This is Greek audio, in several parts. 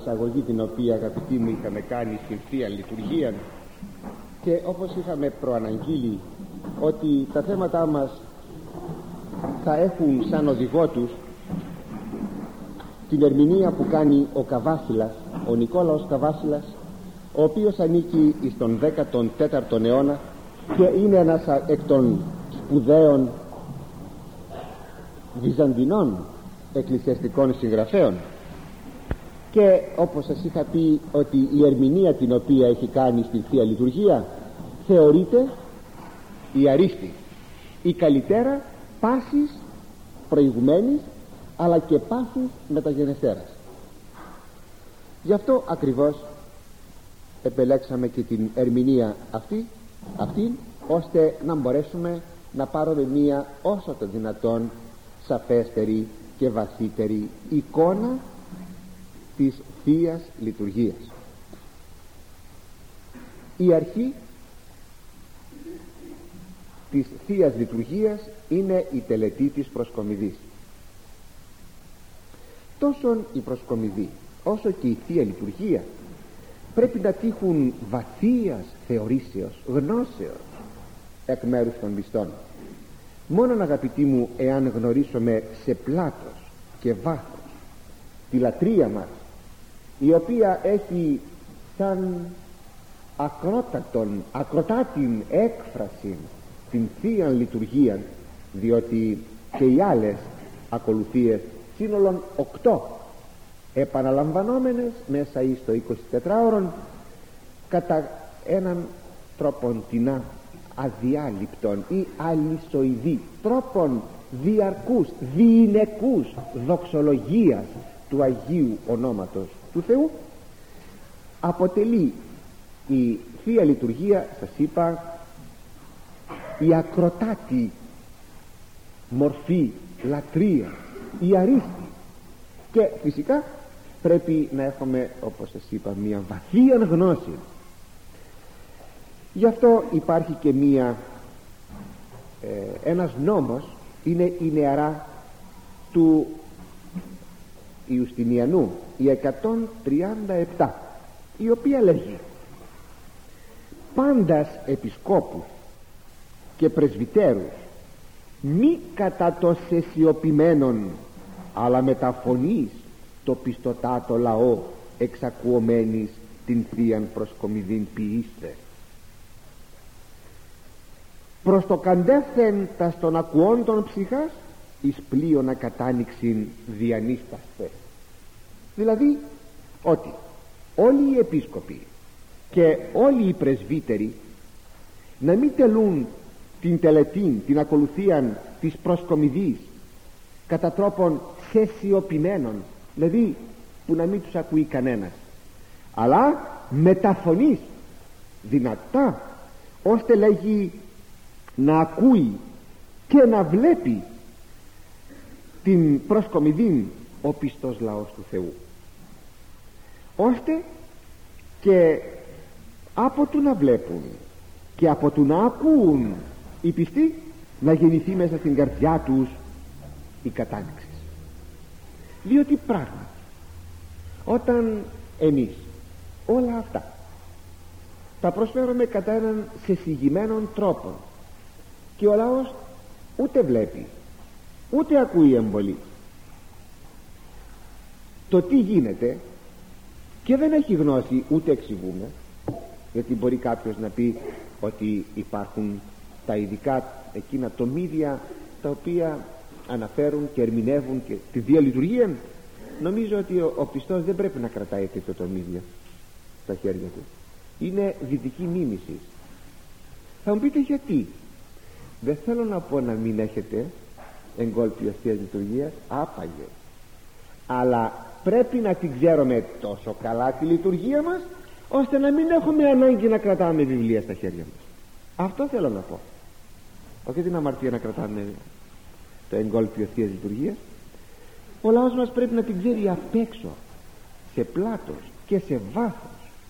εισαγωγή την οποία, αγαπητοί μου, είχαμε κάνει στην Θεία Λειτουργία, και όπως είχαμε προαναγγείλει ότι τα θέματά μας θα έχουν σαν οδηγό τους την ερμηνεία που κάνει ο Καβάσιλας, ο Νικόλαος Καβάσιλας, ο οποίος ανήκει στον 14ο αιώνα και είναι ένας εκ των σπουδαίων βυζαντινών εκκλησιαστικών συγγραφέων. Και όπως σας είχα πει, ότι η ερμηνεία την οποία έχει κάνει στη Θεία Λειτουργία θεωρείται η αρίστη, η καλυτέρα πάσης προηγουμένης αλλά και πάσης μεταγενεστέρας. Γι' αυτό ακριβώς επελέξαμε και την ερμηνεία αυτή, ώστε να μπορέσουμε να πάρουμε μία όσο το δυνατόν σαφέστερη και βαθύτερη εικόνα της Θείας Λειτουργίας. Η αρχή της Θείας Λειτουργίας είναι η τελετή της προσκομιδής. Τόσο η προσκομιδή όσο και η Θεία Λειτουργία πρέπει να τύχουν βαθείας θεωρήσεως, γνώσεως εκ μέρους των πιστών. Μόνον, αγαπητοί μου, εάν γνωρίσουμε σε πλάτος και βάθος τη λατρεία μας, η οποία έχει σαν ακροτάτην έκφραση την Θεία Λειτουργία, διότι και οι άλλες ακολουθίες, σύνολον 8 επαναλαμβανόμενες μέσα εις το 24ωρον, κατά έναν τρόπον τεινά αδιάλειπτον ή αλυσοειδή τρόπον διαρκούς, διηνεκούς δοξολογίας του Αγίου Ονόματος του Θεού, αποτελεί η Θεία Λειτουργία, σας είπα, η ακροτάτη μορφή λατρεία, η αρίστη. Και φυσικά πρέπει να έχουμε, όπως σας είπα, μια βαθία γνώση. Γι' αυτό υπάρχει και ένας νόμος, είναι η νεαρά του Ιουστινιανού, η 137, η οποία λέγει: πάντας επισκόπους και πρεσβυτέρους μη κατά το σεσιοποιημένον, αλλά με τα φωνής το πιστοτάτο λαό εξακουωμένης την Θείαν προσκομιδήν ποιήστε. Προς το καντεύθεν τας των ακουόντων ψυχάς εις πλοίον ακατάνοιξην διανύσταστε. Δηλαδή ότι όλοι οι επίσκοποι και όλοι οι πρεσβύτεροι να μην τελούν την τελετήν, την ακολουθίαν της προσκομιδής κατά τρόπον σεσιοποιημένων, δηλαδή που να μην τους ακούει κανένας, αλλά με τα φωνής δυνατά, ώστε, λέγει, να ακούει και να βλέπει την προσκομιδήν ο πιστός λαός του Θεού, ώστε και από του να βλέπουν και από του να ακούν οι πιστοί να γεννηθεί μέσα στην καρδιά τους η κατάνοιξη. Διότι πράγματι όταν εμείς όλα αυτά τα προσφέρουμε κατά έναν σεσυγημένον τρόπο και ο λαός ούτε βλέπει ούτε ακούει εμπολή, το τι γίνεται, και δεν έχει γνώση ούτε εξηγούμε, γιατί μπορεί κάποιος να πει ότι υπάρχουν τα ειδικά εκείνα τομίδια τα οποία αναφέρουν και ερμηνεύουν και τη Θεία Λειτουργία. Νομίζω ότι ο πιστός δεν πρέπει να κρατάει τέτοιο τομίδια στα χέρια του, είναι δυτική μίμηση. Θα μου πείτε γιατί. Δεν θέλω να πω να μην έχετε εγκόλπιο Θείας Λειτουργίας, άπαγε, αλλά πρέπει να την ξέρουμε τόσο καλά τη λειτουργία μας, ώστε να μην έχουμε ανάγκη να κρατάμε βιβλία στα χέρια μας. Αυτό θέλω να πω. Όχι την αμαρτία να κρατάμε το εγκόλπιο Θείας Λειτουργίας. Ο λαός μας πρέπει να την ξέρει απ' έξω, σε πλάτος και σε βάθος.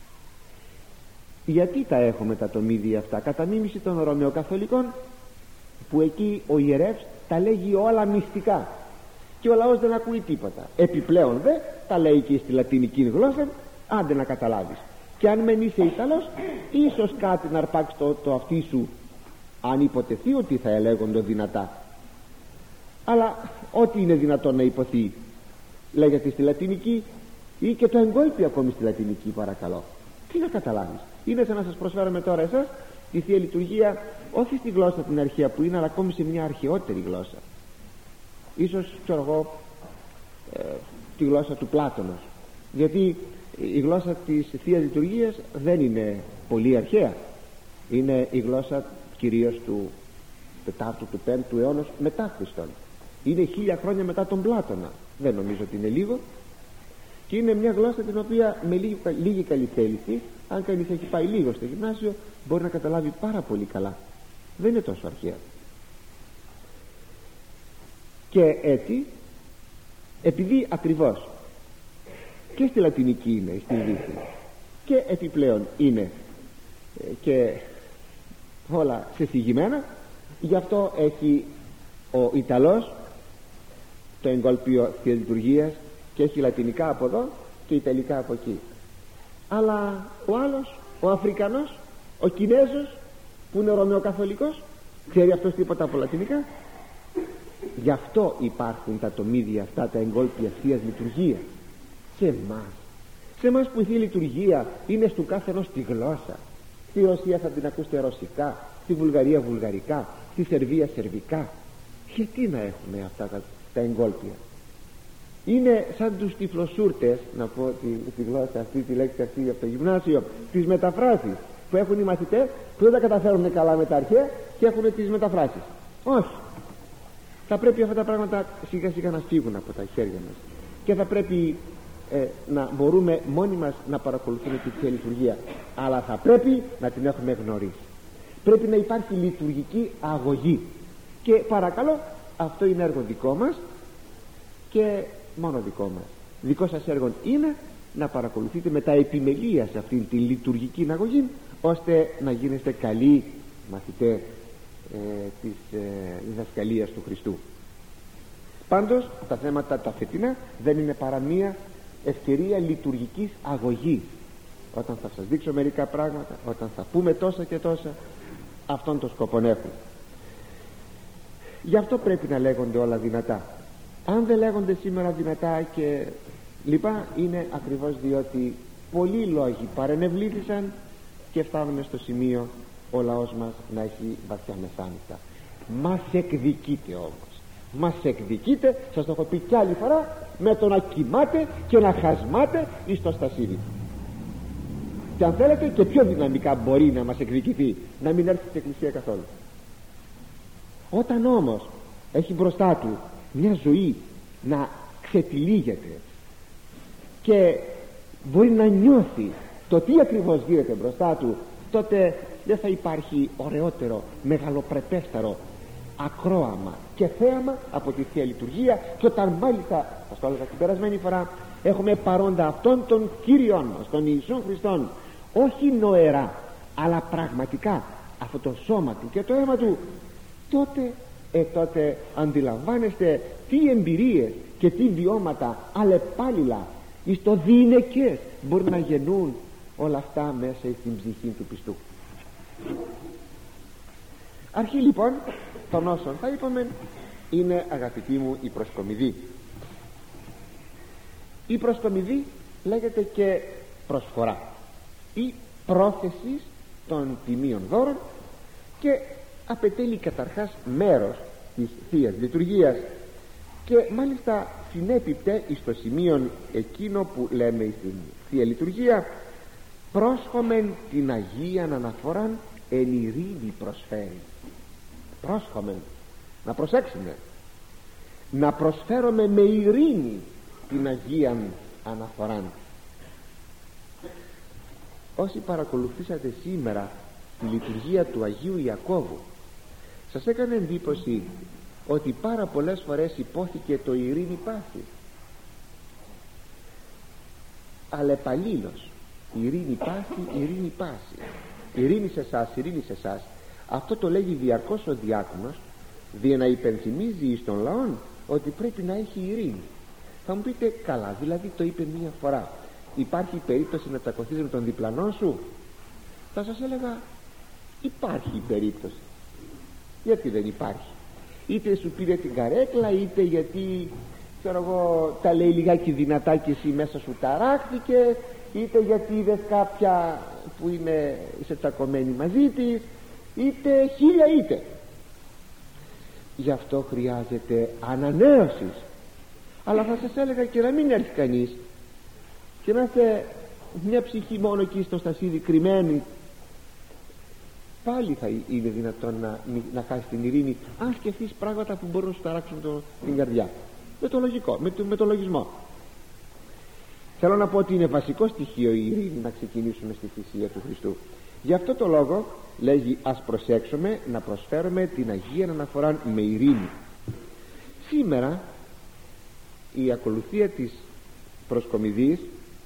Γιατί τα έχουμε τα τομίδια αυτά? Κατά μίμηση των Ρωμαιοκαθολικών, που εκεί ο ιερεύς τα λέγει όλα μυστικά, και ο λαός δεν ακούει τίποτα. Επιπλέον δε τα λέει και στη λατινική γλώσσα, άντε να καταλάβεις. Και αν μεν είσαι Ιταλός, ίσως κάτι να αρπάξει το αυτί σου, αν υποτεθεί ότι θα ελέγονται δυνατά. Αλλά ό,τι είναι δυνατόν να υποθεί λέγεται στη λατινική, ή και το εγκόλπιο ακόμη στη λατινική, παρακαλώ. Τι να καταλάβεις. Είναι σαν να σας προσφέρουμε τώρα εσάς τη Θεία Λειτουργία, όχι στη γλώσσα την αρχαία που είναι, αλλά ακόμη σε μια αρχαιότερη γλώσσα. Ίσως, ξέρω εγώ, τη γλώσσα του Πλάτωνος, γιατί η γλώσσα της Θείας Λειτουργίας δεν είναι πολύ αρχαία. Είναι η γλώσσα κυρίως του 4ου, του 5ου αιώνα μετά Χριστόν. Είναι 1000 χρόνια μετά τον Πλάτωνα. Δεν νομίζω ότι είναι λίγο. Και είναι μια γλώσσα την οποία με λίγη καλή θέληση, αν κανείς έχει πάει λίγο στο γυμνάσιο, μπορεί να καταλάβει πάρα πολύ καλά. Δεν είναι τόσο αρχαία. Και έτσι, επειδή ακριβώς και στη λατινική είναι, στη Δύση, και επιπλέον είναι και όλα σεσυγημένα, γι' αυτό έχει ο Ιταλός το εγκόλπιο Θείας Λειτουργίας και έχει λατινικά από εδώ και ιταλικά από εκεί. Αλλά ο άλλος, ο Αφρικανός, ο Κινέζος που είναι ρωμαιοκαθολικός, ξέρει αυτός τίποτα από λατινικά? Γι' αυτό υπάρχουν τα τομίδια αυτά, τα εγκόλπια Θείας Λειτουργίας. Σε εμάς που η Θεία Λειτουργία είναι στου κάθε ενός τη γλώσσα. Στη Ρωσία θα την ακούσετε ρωσικά, στη Βουλγαρία βουλγαρικά, στη Σερβία σερβικά. Γιατί να έχουμε αυτά τα εγκόλπια? Είναι σαν τους τυφλοσούρτες, να πω τη γλώσσα αυτή, τη λέξη αυτή από το γυμνάσιο, τις μεταφράσεις που έχουν οι μαθητές που δεν τα καταφέρουν καλά με τα αρχαία και έχουν τις μεταφράσεις. Όχι. Θα πρέπει αυτά τα πράγματα σιγά σιγά να φύγουν από τα χέρια μας και θα πρέπει να μπορούμε μόνοι μας να παρακολουθούμε τη Θεία Λειτουργία, αλλά θα πρέπει να την έχουμε γνωρίσει. Πρέπει να υπάρχει λειτουργική αγωγή και παρακαλώ, αυτό είναι έργο δικό μας και μόνο δικό μας. Δικό σας έργο είναι να παρακολουθείτε με τα επιμελία σε αυτήν τη λειτουργική αγωγή, ώστε να γίνεστε καλοί μαθητές της διδασκαλίας του Χριστού. Πάντως τα θέματα τα φετινά δεν είναι παρά μία ευκαιρία λειτουργικής αγωγής. Όταν θα σας δείξω μερικά πράγματα, όταν θα πούμε τόσα και τόσα, αυτόν τον σκοπό έχουν. Γι' αυτό πρέπει να λέγονται όλα δυνατά. Αν δεν λέγονται σήμερα δυνατά και λοιπά, είναι ακριβώς διότι πολλοί λόγοι παρενευλήθησαν και φτάνουμε στο σημείο ο λαός μας να έχει βαθιά μεθάνυχτα. Μας εκδικείται όμως. Μας εκδικείται, σας το έχω πει κι άλλη φορά, με το να κοιμάται και να χασμάται εις το στασίδι του. Και αν θέλετε και πιο δυναμικά μπορεί να μας εκδικηθεί, να μην έρθει στην εκκλησία καθόλου. Όταν όμως έχει μπροστά του μια ζωή να ξετυλίγεται και μπορεί να νιώθει το τι ακριβώς γίνεται μπροστά του, τότε δεν θα υπάρχει ωραιότερο, μεγαλοπρεπέστερο ακρόαμα και θέαμα από τη Θεία Λειτουργία. Και όταν μάλιστα, σας το έλεγα την περασμένη φορά, έχουμε παρόντα αυτόν τον Κύριον μας, τον Ιησούν Χριστόν, όχι νοερά αλλά πραγματικά αυτό το σώμα του και το αίμα του, τότε αντιλαμβάνεστε τι εμπειρίες και τι βιώματα αλλεπάλληλα εις το διηνεκές μπορεί να γεννούν όλα αυτά μέσα στην ψυχή του πιστού. Αρχή λοιπόν των όσων θα είπαμε είναι, αγαπητοί μου, η προσκομιδή. Η προσκομιδή λέγεται και προσφορά ή πρόθεση των τιμίων δώρων και απαιτέλει καταρχάς μέρος της Θείας Λειτουργίας και μάλιστα συνέπιπτε εις το σημείο εκείνο που λέμε στην Θεία Λειτουργία, πρόσχομεν την Αγίαν αναφοράν εν ειρήνη προσφέρει. Πρόσχομεν, να προσέξουμε, να προσφέρουμε με ειρήνη την Αγίαν αναφοράν. Όσοι παρακολουθήσατε σήμερα τη λειτουργία του Αγίου Ιακώβου, σας έκανε εντύπωση ότι πάρα πολλές φορές υπόθηκε το ειρήνη πάση, αλλεπαλλήλως, ειρήνη πάση, ειρήνη πάση, ειρήνη σε εσάς, ειρήνη σε εσάς. Αυτό το λέγει διαρκώς ο διάκονος, δια να υπενθυμίζει εις των λαών ότι πρέπει να έχει ειρήνη. Θα μου πείτε, καλά, δηλαδή το είπε μία φορά, υπάρχει περίπτωση να τσακωθείς με τον διπλανό σου? Θα σας έλεγα, υπάρχει περίπτωση. Γιατί δεν υπάρχει? Είτε σου πήρε την καρέκλα, είτε γιατί, ξέρω εγώ, τα λέει λιγάκι δυνατά και εσύ μέσα σου ταράχθηκε, είτε γιατί είδες κάποια που είσαι τσακωμένη μαζί της, είτε χίλια είτε. Γι' αυτό χρειάζεται ανανέωση. Αλλά θα σας έλεγα και να μην έρθει κανείς και να είστε μια ψυχή μόνο εκεί στο στασίδι κρυμμένη, πάλι θα είναι δυνατόν να χάσει την ειρήνη, αν σκεφτείς πράγματα που μπορούν να σου ταράξουν την καρδιά. Με το λογικό, με το λογισμό. Θέλω να πω ότι είναι βασικό στοιχείο η ειρήνη, να ξεκινήσουμε στη θυσία του Χριστού. Γι' αυτό το λόγο λέγει, ας προσέξουμε να προσφέρουμε την Αγία Αναφορά με ειρήνη. Σήμερα η ακολουθία της προσκομιδής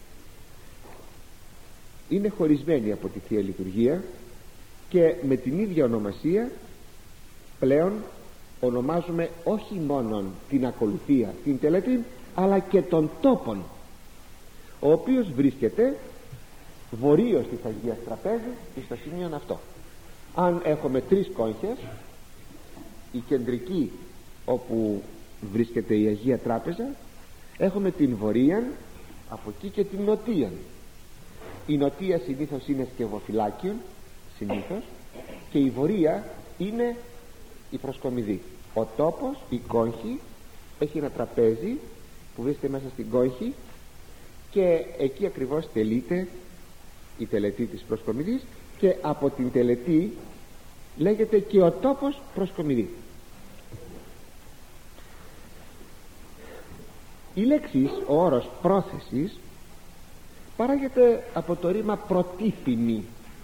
είναι χωρισμένη από τη Θεία Λειτουργία και με την ίδια ονομασία πλέον ονομάζουμε όχι μόνο την ακολουθία, την τελετή, αλλά και τον τόπον, ο οποίος βρίσκεται βορείως της Αγίας Τραπέζης στο σημείο αυτό. Αν έχουμε τρεις κόγχες, η κεντρική όπου βρίσκεται η Αγία Τράπεζα, έχουμε την βορείαν από εκεί και την νοτίαν. Η νοτία συνήθως είναι σκευοφυλάκιον, συνήθως, και η βορεία είναι η προσκομιδή. Ο τόπος, η κόγχη, έχει ένα τραπέζι που βρίσκεται μέσα στην κόγχη και εκεί ακριβώς τελείται η τελετή της προσκομιδής, και από την τελετή λέγεται και ο τόπος προσκομιδή. Η λέξη, ο όρος πρόθεσης, παράγεται από το ρήμα προτίθυμη,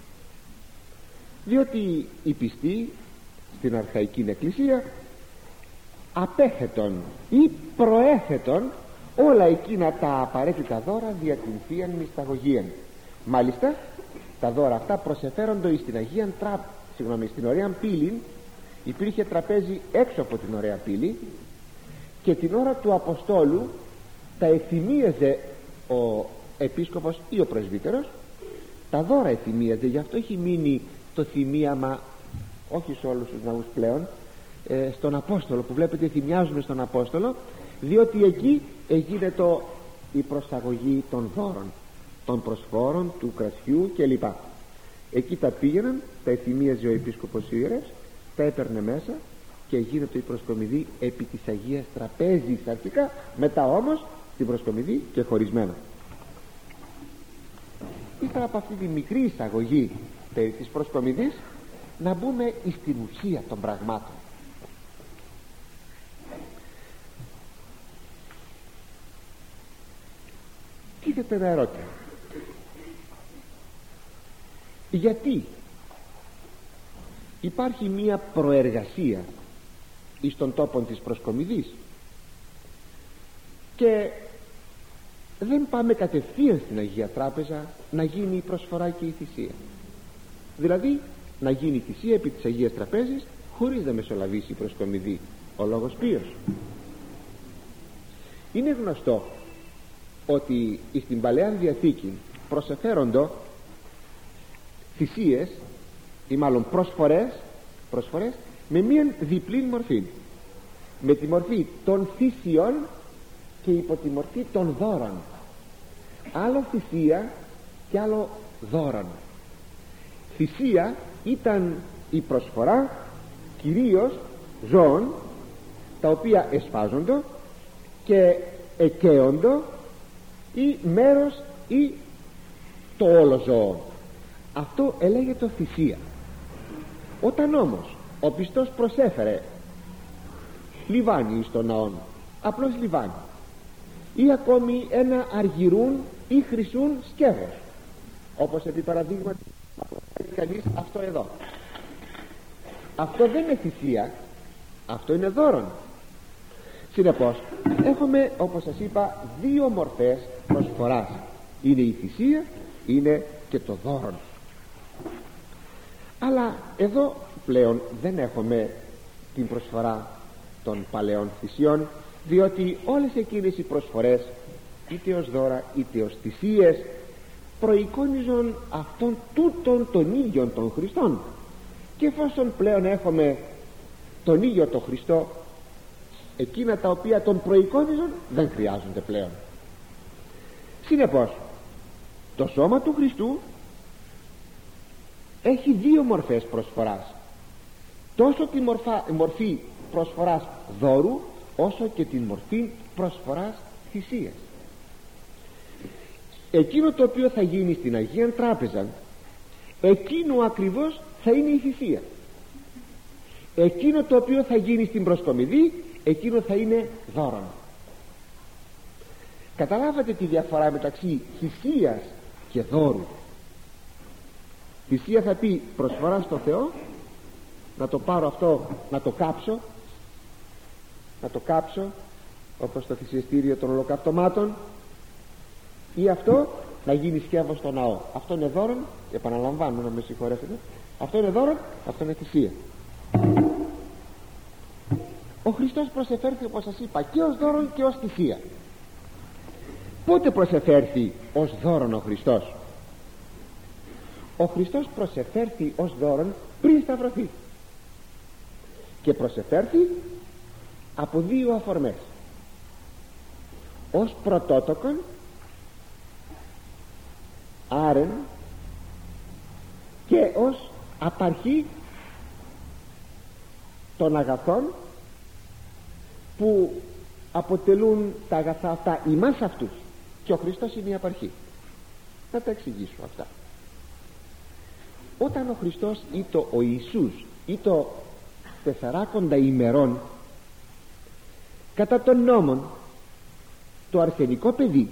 διότι οι πιστοί στην αρχαϊκή εκκλησία απέθετον ή προέθετον όλα εκείνα τα απαραίτητα δώρα δια την Θείαν Μυσταγωγίαν. Μάλιστα τα δώρα αυτά προσεφέρονται στην Αγίαν στην Ωραίαν Πύλη. Υπήρχε τραπέζι έξω από την Ωραία Πύλη και την ώρα του Αποστόλου τα εθυμίαζε ο επίσκοπος ή ο πρεσβύτερος, τα δώρα εθυμίαζε. Γι' αυτό έχει μείνει το θυμίαμα, όχι σε όλους τους ναούς πλέον, στον Απόστολο, που βλέπετε θυμιάζουμε στον Απόστολο, διότι εκεί έγινε η προσαγωγή των δώρων, των προσφόρων, του κρασιού κλπ. Εκεί τα πήγαιναν, τα εθυμίαζε ο επίσκοπος Ιερές, τα έπαιρνε μέσα και γίνεται η προσκομιδή επί της Αγίας Τραπέζης αρχικά, μετά όμως την προσκομιδή και χωρισμένα. Ήθελα από αυτή τη μικρή εισαγωγή περί της προσκομιδής να μπούμε στην ουσία των πραγμάτων. Τίθεται ένα ερώτημα. Γιατί υπάρχει μία προεργασία εις των τόπων της προσκομιδής και δεν πάμε κατευθείαν στην Αγία Τράπεζα να γίνει η προσφορά και η θυσία? Δηλαδή να γίνει η θυσία επί της Αγίας Τραπέζης χωρίς να μεσολαβήσει η προσκομιδή, ο λόγος ποιος? Είναι γνωστό ότι στην Παλαιά Διαθήκη προσεφέροντο θυσίες ή μάλλον προσφορές με μία διπλή μορφή, με τη μορφή των θυσιών και υπό τη μορφή των δώρων. Άλλο θυσία και άλλο δώρων. Θυσία ήταν η προσφορά κυρίως ζώων, τα οποία εσφάζοντο και εκαίοντο ή μέρος ή το όλο ζώο. Αυτό ελέγεται θυσία. Όταν όμως ο πιστός προσέφερε λιβάνι στον ναόν, απλώς λιβάνι, ή ακόμη ένα αργυρούν ή χρυσούν σκεύος, όπως επί παραδείγματι κανείς αυτό εδώ, αυτό δεν είναι θυσία, αυτό είναι δώρον. Συνεπώς έχουμε, όπως σας είπα, δύο μορφές προσφοράς. Είναι η θυσία, είναι και το δώρον. Αλλά εδώ πλέον δεν έχουμε την προσφορά των παλαιών θυσιών, διότι όλες εκείνες οι προσφορές, είτε ως δώρα είτε ως θυσίες, προεικόνιζαν αυτόν τούτον τον ίδιον των Χριστών. Και εφόσον πλέον έχουμε τον ίδιο τον Χριστό, εκείνα τα οποία τον προεικόνιζαν δεν χρειάζονται πλέον. Συνεπώς, το σώμα του Χριστού έχει δύο μορφές προσφοράς, τόσο τη μορφή προσφοράς δώρου, όσο και την μορφή προσφοράς θυσίας. Εκείνο το οποίο θα γίνει στην Αγία Τράπεζα, εκείνο ακριβώς θα είναι η θυσία. Εκείνο το οποίο θα γίνει στην προσκομιδή, εκείνο θα είναι δώρον. Καταλάβατε τη διαφορά μεταξύ θυσίας και δώρου? Θυσία θα πει προσφορά στο Θεό, να το πάρω αυτό, να το κάψω όπως το θυσιαστήριο των ολοκαυτωμάτων, ή αυτό να γίνει σκεύο στο ναό. Αυτό είναι δώρον, επαναλαμβάνω, να με συγχωρέσετε, αυτό είναι δώρον, αυτό είναι θυσία. Ο Χριστός προσεφέρθη, όπως σας είπα, και ως δώρον και ως θυσία. Πότε προσεφέρθη ως δώρον ο Χριστός? Ο Χριστός προσεφέρθη ως δώρον πριν σταυρωθεί, και προσεφέρθη από δύο αφορμές: ως πρωτότοκον, άρεν, και ως απαρχή των αγαθών που αποτελούν τα αγαθά αυτά ημάς αυτούς, και ο Χριστός είναι η απαρχή. Θα τα εξηγήσω αυτά. Όταν ο Χριστός ήτο ο Ιησούς ήτο 40 ημερών, κατά τον νόμον, το αρσενικό παιδί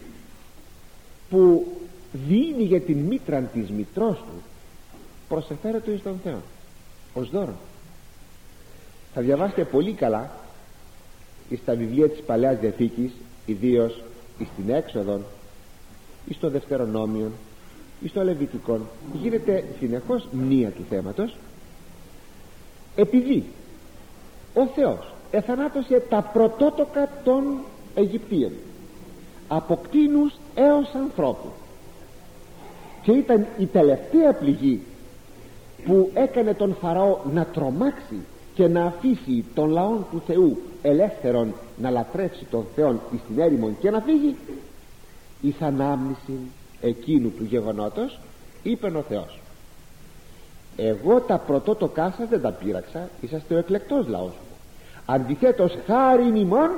που διήνει για την μήτρα της μητρός του, προσεφέρεται εις τον Θεό ως δώρο. Θα διαβάσετε πολύ καλά στα βιβλία της Παλαιάς Διαθήκης, ιδίως στην Έξοδον, εις το Δευτερονόμιον, εις το Λεβιτικόν, γίνεται συνεχώς μνήα του θέματος, επειδή ο Θεός εθανάτωσε τα πρωτότοκα των Αιγυπτίων, από κτήνους έως ανθρώπου, και ήταν η τελευταία πληγή που έκανε τον Φαραώ να τρομάξει και να αφήσει τον λαό του Θεού ελεύθερον να λατρεύσει τον Θεό εις την έρημον και να φύγει, εις ανάμνηση εκείνου του γεγονότος είπε ο Θεός: εγώ τα πρωτότοκά σας δεν τα πείραξα, είσαστε ο εκλεκτός λαός μου, αντιθέτως χάριν ημών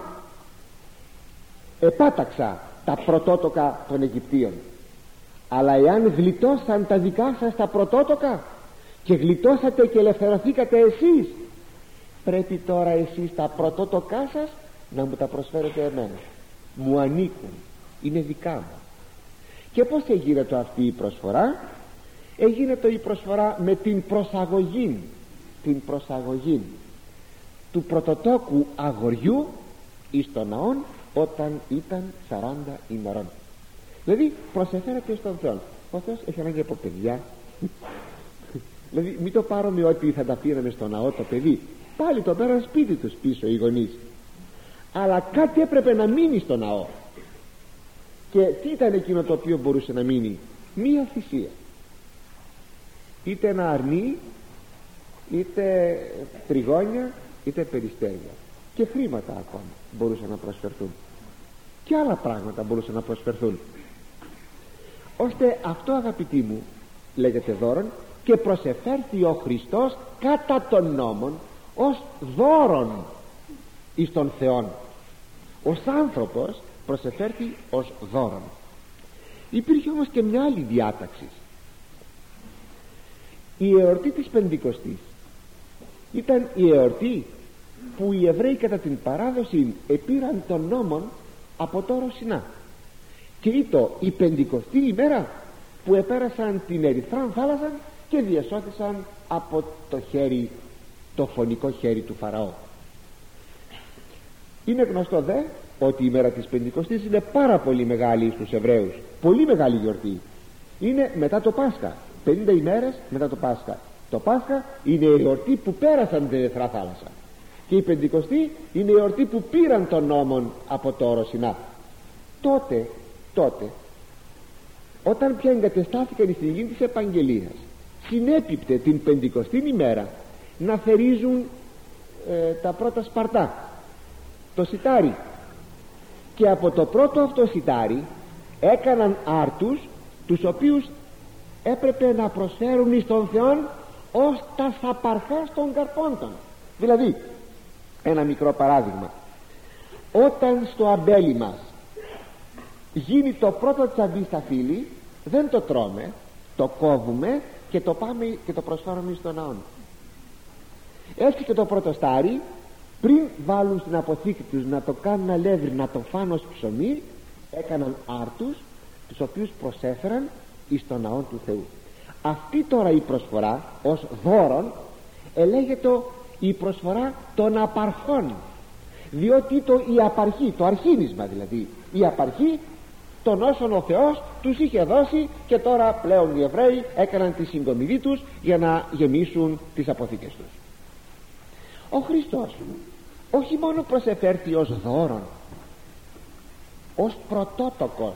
επάταξα τα πρωτότοκα των Αιγυπτίων. Αλλά εάν γλιτώσαν τα δικά σας τα πρωτότοκα και γλιτώσατε και ελευθερωθήκατε εσείς, πρέπει τώρα εσείς τα πρωτότοκά σας να μου τα προσφέρετε εμένα. Μου ανήκουν, είναι δικά μου. Και πώς έγινε αυτή η προσφορά? Έγινε η προσφορά με την προσαγωγή του πρωτοτόκου αγοριού εις τον ναόν, όταν ήταν 40 ημερών. Δηλαδή προσεφέρεται στον Θεό. Ο Θεός έχει ανάγκη από παιδιά. Δηλαδή μην το πάρουμε ότι θα τα πήραμε στο ναό το παιδί, πάλι το πέραν σπίτι τους πίσω οι γονείς, αλλά κάτι έπρεπε να μείνει στο ναό. Και τι ήταν εκείνο το οποίο μπορούσε να μείνει? Μία θυσία, είτε ένα αρνί, είτε τριγώνια, είτε περιστέρια, και χρήματα ακόμα μπορούσαν να προσφερθούν, και άλλα πράγματα μπορούσαν να προσφερθούν, ώστε αυτό, αγαπητοί μου, λέγεται δώρον, και προσεφέρθη ο Χριστός κατά των νόμων ως δώρον εις τον Θεόν. Ως άνθρωπος προσεφέρθη ως δώρον. Υπήρχε όμως και μια άλλη διάταξη. Η εορτή της Πεντηκοστής ήταν η εορτή που οι Εβραίοι κατά την παράδοση επήραν των νόμων από το Ρωσινά, και ήτο η Πεντηκοστή ημέρα που επέρασαν την Ερυθρά θάλασσα και διασώθησαν από το χέρι, το φωνικό χέρι του Φαραώ. Είναι γνωστό δε ότι η μέρα της Πεντηκοστής είναι πάρα πολύ μεγάλη στους Εβραίους, πολύ μεγάλη γιορτή. Είναι μετά το Πάσχα, 50 ημέρες μετά το Πάσχα. Το Πάσχα είναι η γιορτή που πέρασαν την Ερυθρά θάλασσα. και η Πεντηκοστή είναι η εορτή που πήραν τον νόμον από το όρος Σινά. Τότε όταν πια εγκατεστάθηκαν στη γη της επαγγελίας, συνέπιπτε την Πεντηκοστή ημέρα να θερίζουν τα πρώτα σπαρτά, το σιτάρι, και από το πρώτο αυτό σιτάρι έκαναν άρτους, τους οποίους έπρεπε να προσφέρουν εις τον Θεόν ως τα σαπαρχάς των καρπόντων. Δηλαδή, ένα μικρό παράδειγμα, όταν στο αμπέλι μας γίνει το πρώτο τσαμπί στα φύλλη, δεν το τρώμε, το κόβουμε και το πάμε και το προσφέρουμε στον ναό. Έτσι και το πρώτο στάρι, πριν βάλουν στην αποθήκη τους να το κάνουν αλεύρι, να το φάνε ως ψωμί, έκαναν άρτους, τους οποίους προσέφεραν εις τον ναό του Θεού. Αυτή τώρα η προσφορά ως δώρον ελέγεται η προσφορά των απαρχών, διότι η απαρχή, το αρχήνισμα δηλαδή, η απαρχή των όσων ο Θεός τους είχε δώσει, και τώρα πλέον οι Εβραίοι έκαναν τη συγκομιδή τους για να γεμίσουν τις αποθήκες τους. Ο Χριστός όχι μόνο προσεφέρθη ως δώρον, ως πρωτότοκος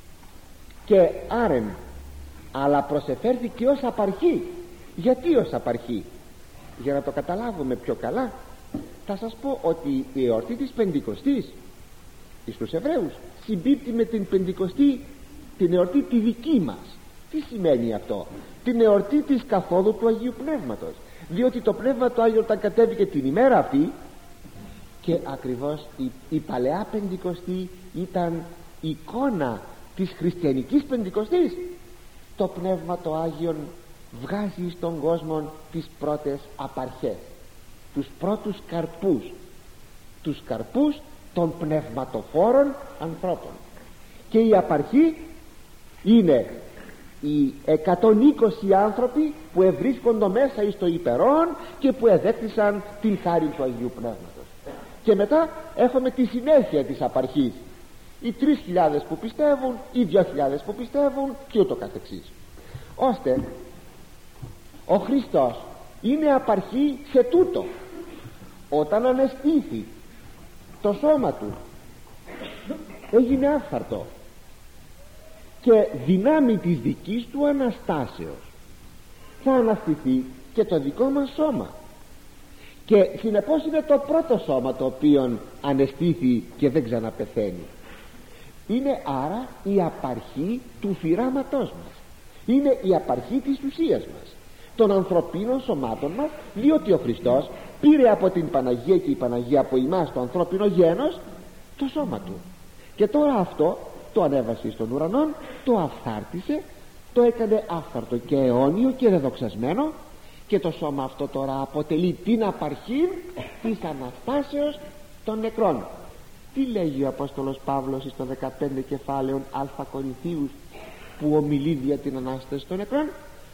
και άρεν, αλλά προσεφέρθηκε ως απαρχή. Γιατί ως απαρχή? Για να το καταλάβουμε πιο καλά, θα σας πω ότι η εορτή της Πεντηκοστής εις τους Εβραίους συμπίπτει με την Πεντηκοστή, την εορτή τη δική μας. Τι σημαίνει αυτό? Την εορτή της καθόδου του Αγίου Πνεύματος, διότι το Πνεύμα το Άγιο όταν κατέβηκε την ημέρα αυτή, και ακριβώς η παλαιά Πεντηκοστή ήταν εικόνα της χριστιανικής Πεντηκοστής. Το Πνεύμα το Άγιον βγάζει στον κόσμο τις πρώτες απαρχές, τους πρώτους καρπούς, τους καρπούς των πνευματοφόρων ανθρώπων. Και η απαρχή είναι οι 120 άνθρωποι που ευρίσκονται μέσα εις το υπερόν και που εδέκτησαν την χάρη του Αγίου Πνεύματος. Και μετά έχουμε τη συνέχεια της απαρχής, οι 3.000 που πιστεύουν, οι 2.000 που πιστεύουν και ούτω καθεξής, ώστε ο Χριστός είναι απαρχή σε τούτο. Όταν ανεστήθη το σώμα του, έγινε άφθαρτο, και δυνάμει της δικής του Αναστάσεως θα αναστηθεί και το δικό μας σώμα, και συνεπώς είναι το πρώτο σώμα το οποίο ανεστήθη και δεν ξαναπεθαίνει. Είναι άρα η απαρχή του φυράματός μας, είναι η απαρχή της ουσίας μας, των ανθρωπίνων σωμάτων μας, διότι ο Χριστός πήρε από την Παναγία και η Παναγία από εμάς το ανθρώπινο γένος το σώμα του, και τώρα αυτό το ανέβασε στον ουρανό, το αφθάρτησε, το έκανε άφθαρτο και αιώνιο και δεδοξασμένο, και το σώμα αυτό τώρα αποτελεί την απαρχή της Αναστάσεως των νεκρών. Τι λέγει ο Απόστολος Παύλος στο 15 κεφάλαιον Α Κορινθίους, που ομιλεί για την Ανάσταση των νεκρών?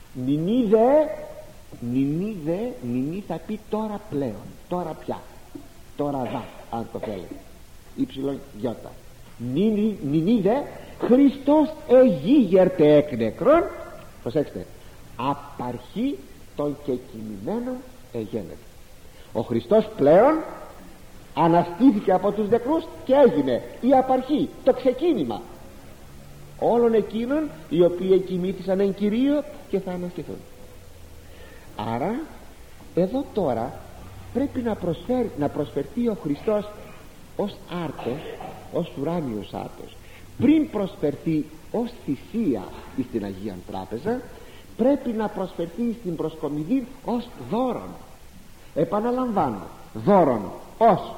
Νινί θα πει τώρα πλέον, τώρα πια, τώρα δα, αν το θέλετε, ύψιλον γιώτα. Νινίδε Χριστός εγίγερτε εκ νεκρών, προσέξτε, απαρχή των κεκοιμημένων εγένεται. Ο Χριστός πλέον αναστήθηκε από τους νεκρούς και έγινε η απαρχή, το ξεκίνημα όλων εκείνων οι οποίοι κοιμήθησαν εν Κυρίω και θα αναστηθούν. Άρα εδώ τώρα πρέπει να προσφερθεί ο Χριστός ως άρτος, ως ουράνιος άρτος. Πριν προσφερθεί ως θυσία στην Αγία Τράπεζα, πρέπει να προσφερθεί στην προσκομιδή ως δώρον. Επαναλαμβάνω, δώρον ως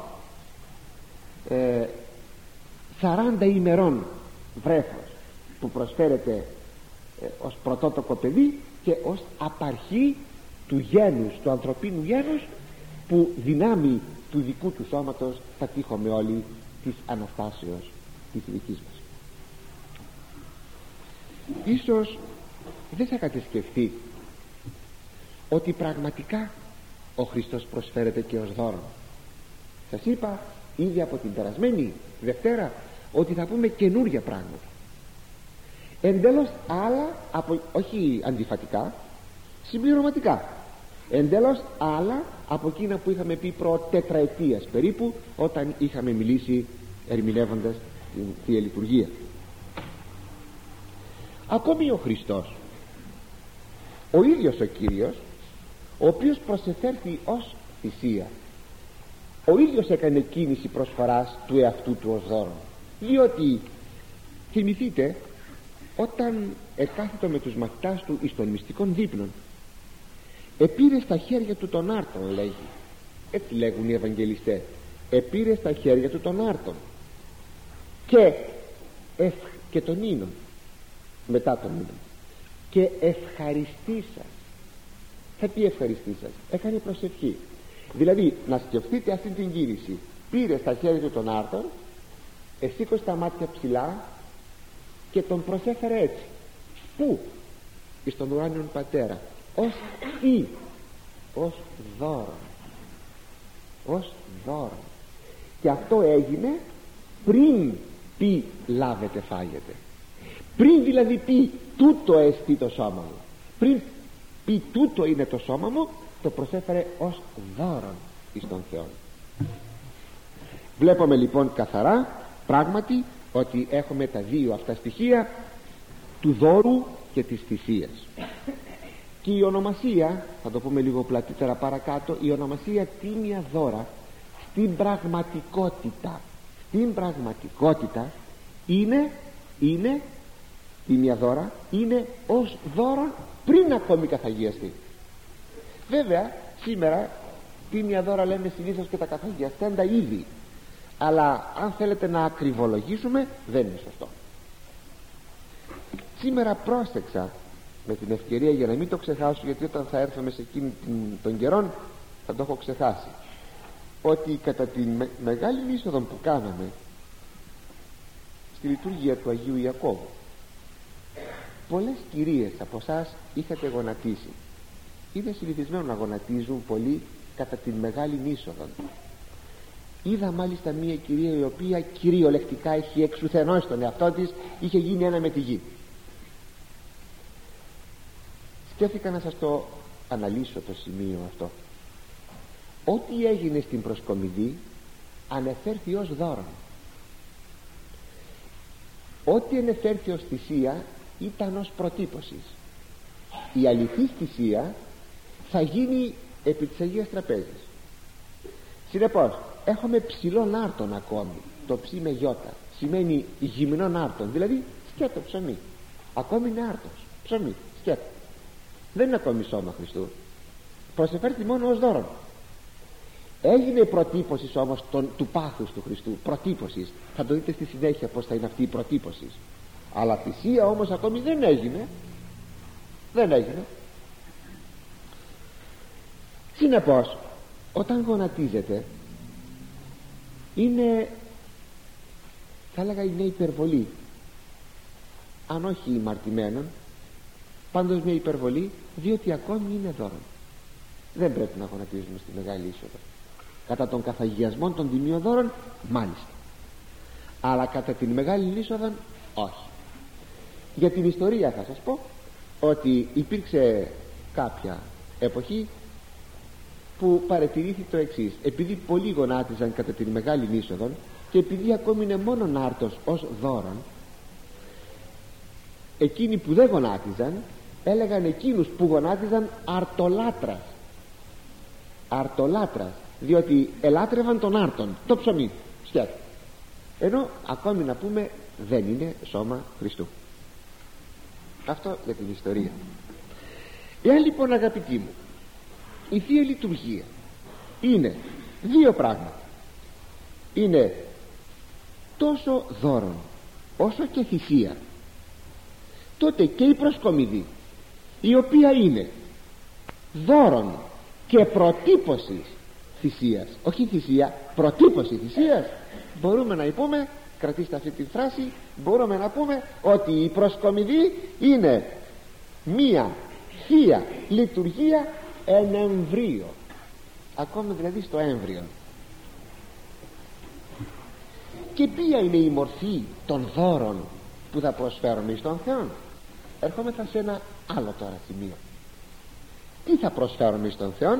40 ημερών βρέφος που προσφέρεται ως πρωτότοκο παιδί, και ως απαρχή του γένους, του ανθρωπίνου γένους, που δυνάμει του δικού του σώματος θα τύχουμε όλοι της Αναστάσεως της δικής μας. Ίσως δεν θα κατασκεφτεί ότι πραγματικά ο Χριστός προσφέρεται και ως δώρο. Σας είπα ήδη από την περασμένη Δευτέρα ότι θα πούμε καινούρια πράγματα, εντελώς άλλα, όχι αντιφατικά, συμπληρωματικά. εντελώς άλλα από εκείνα που είχαμε πει προ τετραετίας περίπου, όταν είχαμε μιλήσει ερμηνεύοντας την Θεία Λειτουργία. Ακόμη ο Χριστός, ο ίδιος ο Κύριος, ο οποίος προσεφέρθη ως θυσία, ο ίδιος έκανε κίνηση προσφοράς του εαυτού του ως δώρο. Διότι θυμηθείτε, όταν εκάθιτο με τους μαθητάς του εις των μυστικών δείπνων, επήρε στα χέρια του τον άρτον, λέγει. Έτσι λέγουν οι Ευαγγελιστές. Επήρε στα χέρια του τον άρτον και τον ίνον, μετά τον ίνον, και ευχαριστήσας. Θα πει ευχαριστήσας, έκανε προσευχή. Δηλαδή να σκεφτείτε αυτή την κίνηση. Πήρε στα χέρια του τον άρτον, εσήκωσε τα μάτια ψηλά και τον προσέφερε έτσι. Πού? Εις τον ουράνιον Πατέρα. Ως τι? Ως δώρο. Ως δώρο. Και αυτό έγινε πριν πει λάβετε φάγετε. Πριν δηλαδή πει τούτο εστί το σώμα μου, πριν πει τούτο είναι το σώμα μου, το προσέφερε ως δώρον εις τον Θεό. Βλέπουμε λοιπόν καθαρά πράγματι ότι έχουμε τα δύο αυτά στοιχεία του δώρου και της θυσίας. Και η ονομασία, θα το πούμε λίγο πλατύτερα παρακάτω, η ονομασία τίμια δώρα στην πραγματικότητα είναι τίμια δώρα, είναι ως δώρο πριν ακόμη καθαγιαστεί. Βέβαια σήμερα τίμια δώρα λέμε συνήθως και τα καθαγιαστέντα ήδη, αλλά αν θέλετε να ακριβολογήσουμε δεν είναι σωστό. Σήμερα πρόσεξα με την ευκαιρία, για να μην το ξεχάσω, γιατί όταν θα έρθουμε σε εκείνη των καιρών θα το έχω ξεχάσει, ότι κατά την μεγάλη είσοδο που κάναμε στη λειτουργία του Αγίου Ιακώβου, πολλές κυρίες από εσάς είχατε γονατίσει. Είναι συνηθισμένο να γονατίζουν πολλοί κατά την μεγάλη είσοδο. Είδα μάλιστα μία κυρία η οποία κυριολεκτικά έχει εξουθενώσει τον εαυτό της, είχε γίνει ένα με τη γη. Σκέφτηκα να σας το αναλύσω το σημείο αυτό. Ό,τι έγινε στην προσκομιδή ανεφέρθη ως δώρο. Ό,τι ανεφέρθη ως θυσία ήταν ως προτύπωσης. Η αληθής θυσία θα γίνει επί της Αγίας Τραπέζης. Συνεπώς έχουμε ψηλόν άρτον ακόμη. Το ψ με γιώτα σημαίνει γυμνόν άρτον, δηλαδή σκέτο ψωμί. Ακόμη είναι άρτος, ψωμί, σκέτο. Δεν είναι ακόμη σώμα Χριστού. Προσεφέρθη μόνο ως δώρο. Έγινε προτύπωση όμως του πάθους του Χριστού. Προτύπωση. Θα το δείτε στη συνέχεια πως θα είναι αυτή η προτύπωση. Αλλά θυσία όμως ακόμη δεν έγινε. Δεν έγινε. Συνεπώς όταν γονατίζεται είναι, θα έλεγα, είναι υπερβολή, αν όχι ημαρτημένων, πάντως μια υπερβολή, διότι ακόμη είναι δώρο. Δεν πρέπει να γονατίζουμε στη μεγάλη είσοδο. Κατά των καθαγιασμών των τιμίων δώρων μάλιστα, αλλά κατά την μεγάλη είσοδο όχι. Για την ιστορία θα σας πω ότι υπήρξε κάποια εποχή που παρατηρήθη το εξής. Επειδή πολλοί γονάτιζαν κατά την μεγάλη είσοδο και επειδή ακόμη είναι μόνον άρτος ως δώρον, εκείνοι που δεν γονάτιζαν έλεγαν εκείνους που γονάτιζαν αρτολάτρας. Αρτολάτρας, διότι ελάτρευαν τον άρτον, το ψωμί, σκέτο. Ενώ ακόμη να πούμε δεν είναι σώμα Χριστού. Αυτό για την ιστορία. Εάν λοιπόν αγαπητοί μου η Θεία Λειτουργία είναι δύο πράγματα, είναι τόσο δώρον όσο και θυσία, τότε και η προσκομιδή, η οποία είναι δώρον και προτύπωση θυσίας, όχι θυσία, προτύπωση θυσίας, μπορούμε να πούμε, κρατήστε αυτή τη φράση, μπορούμε να πούμε ότι η προσκομιδή είναι μία Θεία Λειτουργία εν εμβρίο, ακόμη δηλαδή στο έμβριο. Και ποια είναι η μορφή των δώρων που θα προσφέρουμε εις τον Θεό? Ερχόμεθα σε ένα άλλο τώρα σημείο. τι θα προσφέρουμε στον Θεό?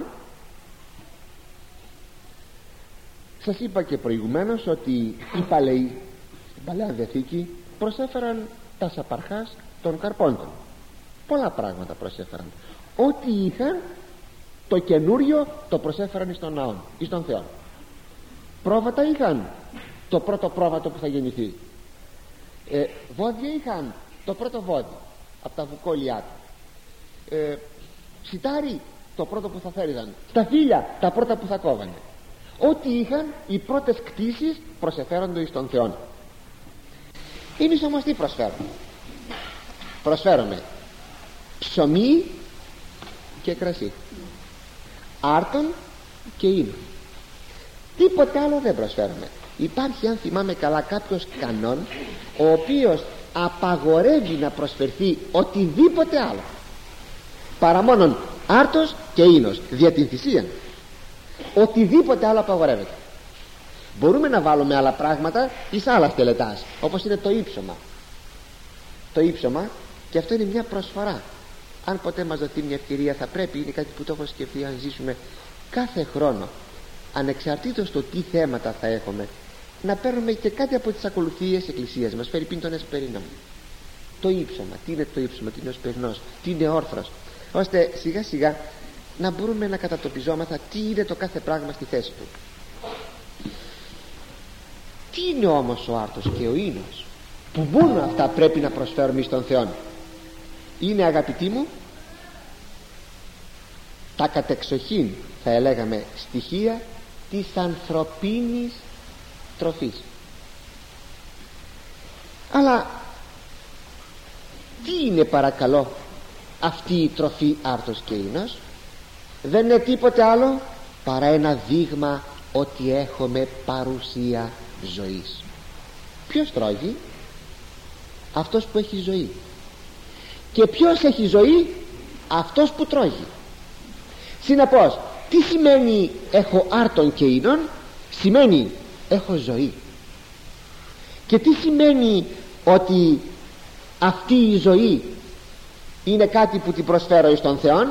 Σας είπα και προηγουμένως ότι οι παλαιοί στην Παλαιά Διαθήκη προσέφεραν τα σαπαρχάς των καρπόντων. Πολλά πράγματα προσέφεραν. Ό,τι είχαν το καινούριο το προσέφεραν εις τον ναό, εις τον Θεό. Πρόβατα είχαν, το πρώτο πρόβατο που θα γεννηθεί. Βόδια είχαν, το πρώτο βόδι από τα βουκόλια του. Σιτάρι, το πρώτο που θα θέριζαν. Τα φύλλα, τα πρώτα που θα κόβανε. Ό,τι είχαν, οι πρώτες κτήσεις προσεφέρονται εις τον Θεό. Εμείς όμως τι προσφέρουμε? Προσφέρουμε ψωμί και κρασί, άρτον και ίνο. Τίποτε άλλο δεν προσφέρουμε. Υπάρχει, αν θυμάμαι καλά, κάποιος κανόν ο οποίος απαγορεύει να προσφερθεί οτιδήποτε άλλο παρά μόνον άρτος και ίνος, δια την θυσία. Οτιδήποτε άλλο απαγορεύεται. Μπορούμε να βάλουμε άλλα πράγματα εις άλλα τελετάς, όπως είναι το ύψωμα. Το ύψωμα, και αυτό είναι μια προσφορά. Αν ποτέ μας δοθεί μια ευκαιρία, θα πρέπει, είναι κάτι που το έχω σκεφτεί, αν ζήσουμε κάθε χρόνο, ανεξαρτήτως το τι θέματα θα έχουμε, να παίρνουμε και κάτι από τις ακολουθίες της Εκκλησίας μας. Φερειπίν τον εσπερινό. Το ύψωμα, τι είναι το ύψωμα, τι είναι ο εσπερινός, τι είναι όρθρος, ώστε σιγά σιγά να μπορούμε να κατατοπιζόμαθα τι είναι το κάθε πράγμα στη θέση του. Τι είναι όμως ο άρτος και ο ίνος, που μόνο αυτά πρέπει να προσφέρουμε στον Θεό? Είναι, αγαπητοί μου, τα κατεξοχήν, θα έλεγαμε, στοιχεία της ανθρωπίνης τροφής. Αλλά τι είναι, παρακαλώ, αυτή η τροφή άρτος και ίνος? Δεν είναι τίποτε άλλο παρά ένα δείγμα ότι έχουμε παρουσία ζωής. Ποιος τρώγει? Αυτός που έχει ζωή. Και ποιος έχει ζωή? Αυτός που τρώγει. Συνεπώς, τι σημαίνει έχω άρτον και ίνον? Σημαίνει έχω ζωή. Και τι σημαίνει ότι αυτή η ζωή είναι κάτι που την προσφέρω εις τον Θεόν?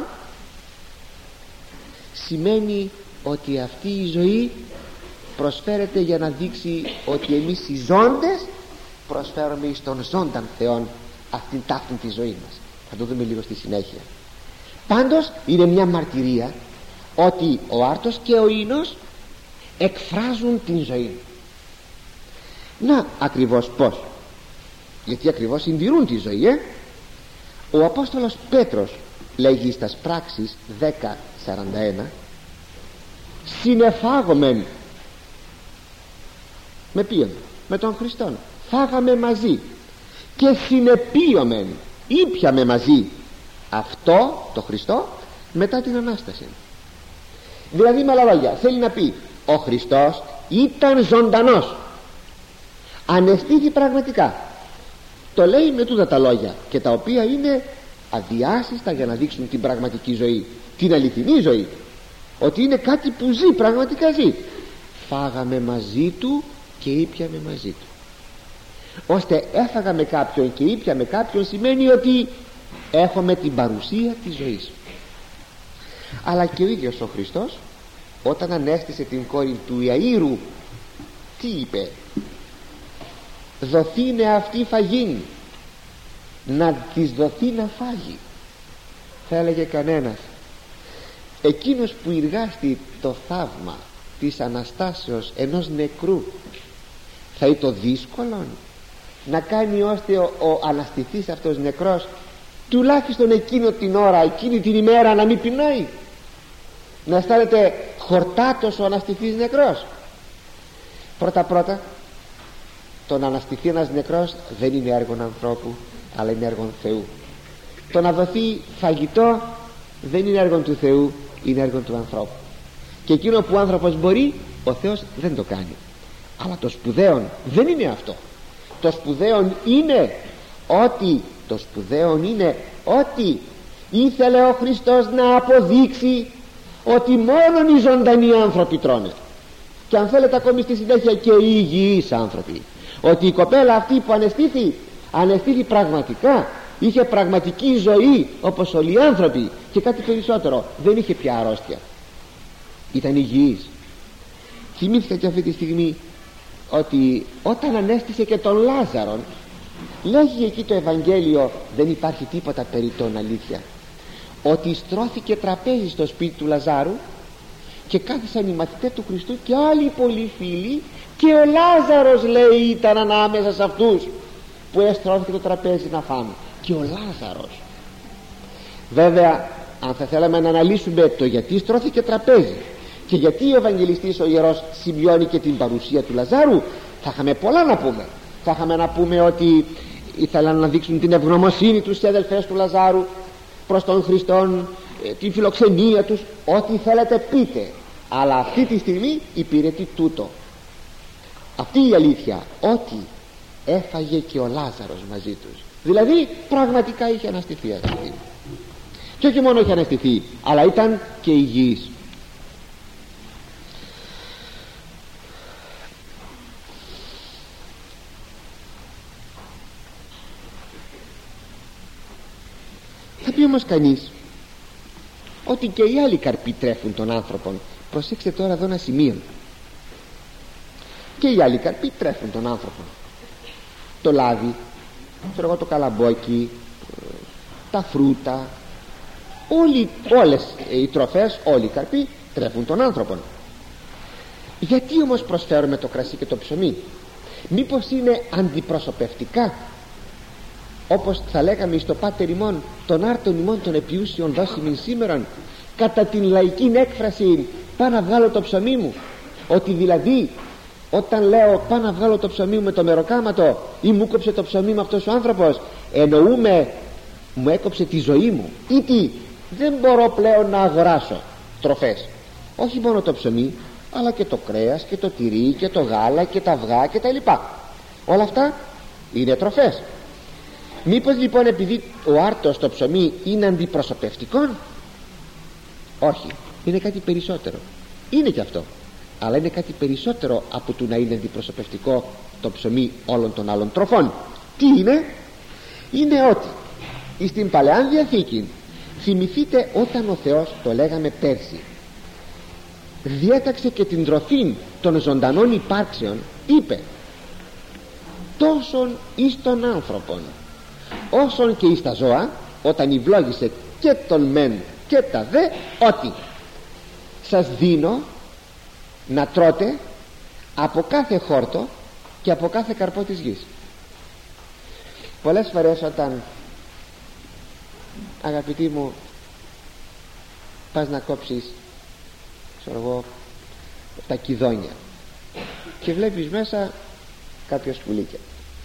Σημαίνει ότι αυτή η ζωή προσφέρεται για να δείξει ότι εμείς οι ζώντες προσφέρουμε εις τον ζώνταν Θεόν αυτήν ταύτην τη ζωή μας. Θα το δούμε λίγο στη συνέχεια. Πάντως είναι μια μαρτυρία ότι ο άρτος και ο ίνος εκφράζουν την ζωή. Να ακριβώς πως? Γιατί ακριβώς συντηρούν τη ζωή. Ο Απόστολος Πέτρος λέγει στας πράξεις 10:41, συνεφάγομεν με ποιον? Με τον Χριστόν. Φάγαμε μαζί και συνεπίομεν, ήπιαμε μαζί αυτό το Χριστό μετά την Ανάσταση. Δηλαδή, με άλλα λόγια, θέλει να πει ο Χριστός ήταν ζωντανός, αναισθήθη πραγματικά. Το λέει με τούτα τα λόγια, και τα οποία είναι αδιάσυστα για να δείξουν την πραγματική ζωή, την αληθινή ζωή, ότι είναι κάτι που ζει, πραγματικά ζει. Φάγαμε μαζί του και ήπιαμε μαζί του. Ώστε έφαγα με κάποιον και ήπια με κάποιον σημαίνει ότι έχουμε την παρουσία της ζωής. Αλλά και ο ίδιος ο Χριστός, όταν ανέστησε την κόρη του Ιαΐρου, τι είπε? Δοθήνε αυτή φαγήν, να της δοθεί να φάγει. Θα έλεγε κανένας, εκείνος που εργάστη το θαύμα της Αναστάσεως ενός νεκρού, θα είναι το δύσκολο να κάνει ώστε ο αναστηθής αυτός νεκρός τουλάχιστον εκείνο την ώρα, εκείνη την ημέρα να μην πεινάει, να αισθάνεται χορτάτος ο αναστηθής νεκρός? Πρώτα το να αναστηθεί ένας νεκρός δεν είναι έργο ανθρώπου, αλλά είναι έργο Θεού. Το να δοθεί φαγητό δεν είναι έργο του Θεού, είναι έργο του ανθρώπου. Και εκείνο που ο άνθρωπος μπορεί, ο Θεός δεν το κάνει. Αλλά το σπουδαίο δεν είναι αυτό. Το σπουδαίο είναι ότι ήθελε ο Χριστός να αποδείξει ότι μόνο οι ζωντανοί άνθρωποι τρώνε. Και αν θέλετε ακόμη στη συνέχεια και οι υγιείς άνθρωποι, ότι η κοπέλα αυτή που αναισθήθη πραγματικά είχε πραγματική ζωή όπως όλοι οι άνθρωποι, και κάτι περισσότερο, δεν είχε πια αρρώστια, ήταν υγιής. Θυμήθηκα και αυτή τη στιγμή ότι όταν ανέστησε και τον Λάζαρον, λέγει εκεί το Ευαγγέλιο, δεν υπάρχει τίποτα περί τον αλήθεια, ότι στρώθηκε τραπέζι στο σπίτι του Λαζάρου και κάθισαν οι μαθητές του Χριστού και άλλοι πολλοί φίλοι, και ο Λάζαρος, λέει, ήταν ανάμεσα σε αυτούς που έστρωθηκε το τραπέζι να φάμε, και ο Λάζαρος. Βέβαια, αν θα θέλαμε να αναλύσουμε το γιατί στρώθηκε τραπέζι και γιατί ο Ευαγγελιστής ο Ιερός σημειώνει και την παρουσία του Λαζάρου, θα είχαμε πολλά να πούμε. Θα είχαμε να πούμε ότι ήθελαν να δείξουν την ευγνωμοσύνη τους οι αδελφές του Λαζάρου προς τον Χριστόν, την φιλοξενία τους, ό,τι θέλετε πείτε, αλλά αυτή τη στιγμή υπηρετεί τούτο, αυτή η αλήθεια, ότι έφαγε και ο Λάζαρος μαζί τους, δηλαδή πραγματικά είχε αναστηθεί αυτή. Και όχι μόνο είχε αναστηθεί, αλλά ήταν και υγιής. Θα πει όμως κανείς ότι και οι άλλοι καρποί τρέφουν τον άνθρωπον. Προσέξτε τώρα εδώ ένα σημείο. Και οι άλλοι καρποί τρέφουν τον άνθρωπο. Το λάδι, ξέρω εγώ, το καλαμπόκι, τα φρούτα, όλες οι τροφές, όλοι οι καρποί τρέφουν τον άνθρωπο. Γιατί όμως προσφέρουμε το κρασί και το ψωμί? Μήπως είναι αντιπροσωπευτικά, όπως θα λέγαμε στο Πάτερ ημών, τον άρτον ημών των επιούσιων δώσιμην σήμερον, κατά την λαϊκή έκφραση, πάω να βγάλω το ψωμί μου? Ότι δηλαδή όταν λέω πάω να βγάλω το ψωμί μου με το μεροκάματο, ή μου κόψε το ψωμί μου αυτός ο άνθρωπος, εννοούμε μου έκοψε τη ζωή μου, ή τι? Δεν μπορώ πλέον να αγοράσω τροφές, όχι μόνο το ψωμί, αλλά και το κρέας και το τυρί και το γάλα και τα αυγά και τα λοιπά. Όλα αυτά είναι τροφές. Μήπως λοιπόν επειδή ο άρτος το ψωμί είναι αντιπροσωπευτικό? Όχι, είναι κάτι περισσότερο. Είναι και αυτό, αλλά είναι κάτι περισσότερο από το να είναι αντιπροσωπευτικό το ψωμί όλων των άλλων τροφών. Τι είναι? Είναι ότι στην Παλαιά Διαθήκη, θυμηθείτε όταν ο Θεός, το λέγαμε πέρσι, διέταξε και την τροφή των ζωντανών υπάρξεων, είπε τόσον εις τον άνθρωπον όσον και εις τα ζώα, όταν ευλόγησε και τον μεν και τα δε, ότι σας δίνω να τρώτε από κάθε χόρτο και από κάθε καρπό της γης. Πολλές φορές όταν, αγαπητοί μου, πας να κόψεις, ξέρω εγώ, τα κηδόνια και βλέπεις μέσα κάποια σκουλίκια,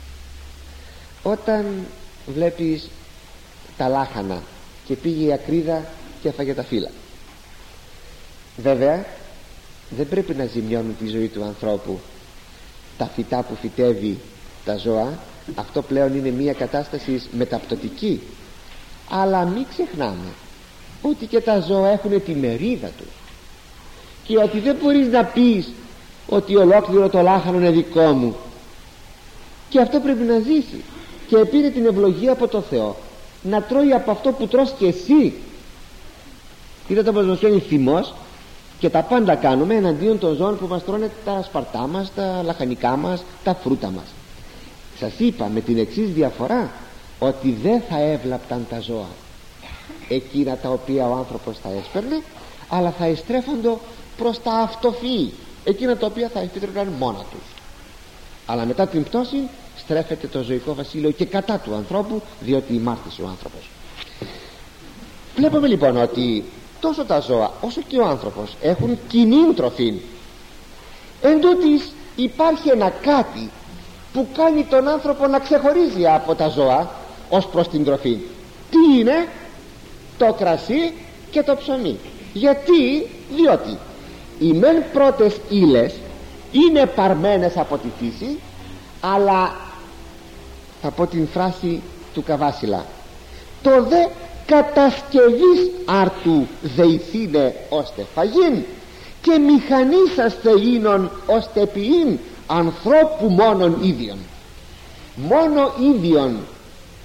όταν βλέπεις τα λάχανα και πήγε η ακρίδα και έφαγε τα φύλλα, βέβαια δεν πρέπει να ζημιώνουν τη ζωή του ανθρώπου τα φυτά που φυτεύει τα ζώα. Αυτό πλέον είναι μια κατάσταση μεταπτωτική, αλλά μην ξεχνάμε ότι και τα ζώα έχουν τη μερίδα τους, και ότι δεν μπορείς να πεις ότι ολόκληρο το λάχανο είναι δικό μου, και αυτό πρέπει να ζήσει. Και πήρε την ευλογία από το Θεό να τρώει από αυτό που τρως και εσύ. Είδατε πως μας κάνει θυμός, και τα πάντα κάνουμε εναντίον των ζώων που μας τρώνε τα σπαρτά μας, τα λαχανικά μας, τα φρούτα μας. Σας είπα με την εξής διαφορά, ότι δεν θα έβλαπταν τα ζώα εκείνα τα οποία ο άνθρωπος θα έσπαιρνε, αλλά θα εστρέφονται προς τα αυτοφυή, εκείνα τα οποία θα εφήτρωναν μόνα τους. Αλλά μετά την πτώση στρέφεται το ζωικό βασίλειο και κατά του ανθρώπου, διότι ημάρτησε ο άνθρωπος. Βλέπουμε λοιπόν ότι τόσο τα ζώα όσο και ο άνθρωπος έχουν κοινή τροφή. Εν τούτοις υπάρχει ένα κάτι που κάνει τον άνθρωπο να ξεχωρίζει από τα ζώα ως προς την τροφή. Τι είναι? Το κρασί και το ψωμί. Γιατί? Διότι οι μεν πρώτες ύλες είναι παρμένες από τη φύση, αλλά θα πω την φράση του Καβάσιλα, το δε κατασκευής άρτου δεηθήνε ώστε φαγήν, και μηχανήσας θεήνων ώστε ποιήν ανθρώπου μόνον ίδιον. Μόνο ίδιον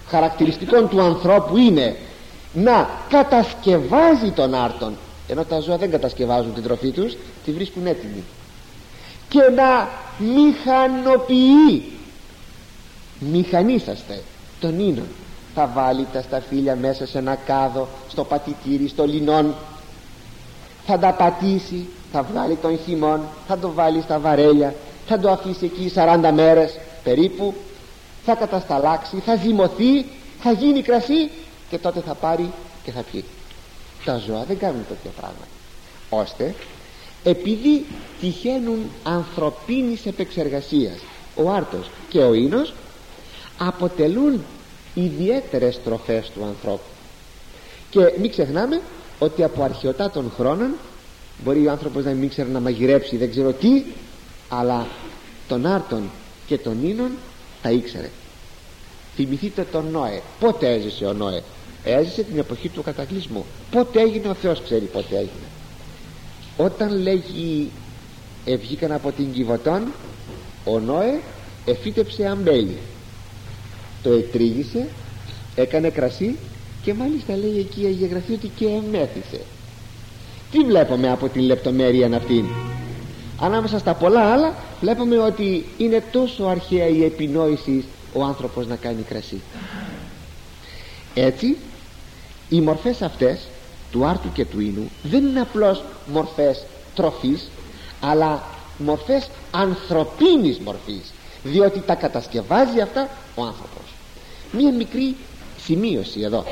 χαρακτηριστικών του ανθρώπου είναι να κατασκευάζει τον άρτον, ενώ τα ζώα δεν κατασκευάζουν την τροφή τους, τη βρίσκουν έτοιμη, και να μηχανοποιεί. Μηχανίσαστε τον ίνον. Θα βάλει τα σταφύλια μέσα σε ένα κάδο, στο πατητήρι, στο λινόν, θα τα πατήσει, θα βγάλει τον χυμών, θα το βάλει στα βαρέλια, θα το αφήσει εκεί 40 μέρες περίπου, θα κατασταλάξει, θα ζυμωθεί, θα γίνει κρασί και τότε θα πάρει και θα πιει. Τα ζώα δεν κάνουν τέτοια πράγματα, ώστε επειδή τυχαίνουν ανθρωπίνης επεξεργασίας, ο άρτος και ο ίνος αποτελούν ιδιαίτερες τροφές του ανθρώπου. Και μην ξεχνάμε ότι από αρχαιοτά των χρόνων μπορεί ο άνθρωπος να μην ξέρει να μαγειρέψει, δεν ξέρω τι, αλλά τον άρτον και τον ίνον τα ήξερε. Θυμηθείτε τον Νόε. Πότε έζησε ο Νόε? Έζησε την εποχή του κατακλυσμού. Πότε έγινε? Ο Θεός ξέρει πότε έγινε. Όταν λέγει βγήκαν από την Κιβωτών, ο Νόε εφύτεψε αμπέλι, το ετρίγησε, έκανε κρασί και μάλιστα λέει εκεί έχει γραφεί ότι και εμέθησε. Τι βλέπουμε από την λεπτομέρεια αυτήν? Ανάμεσα στα πολλά άλλα βλέπουμε ότι είναι τόσο αρχαία η επινόηση ο άνθρωπος να κάνει κρασί. Έτσι οι μορφές αυτές του άρτου και του ίνου δεν είναι απλώς μορφές τροφής, αλλά μορφές ανθρωπίνης μορφής, διότι τα κατασκευάζει αυτά ο άνθρωπος. Μία μικρή σημείωση εδώ.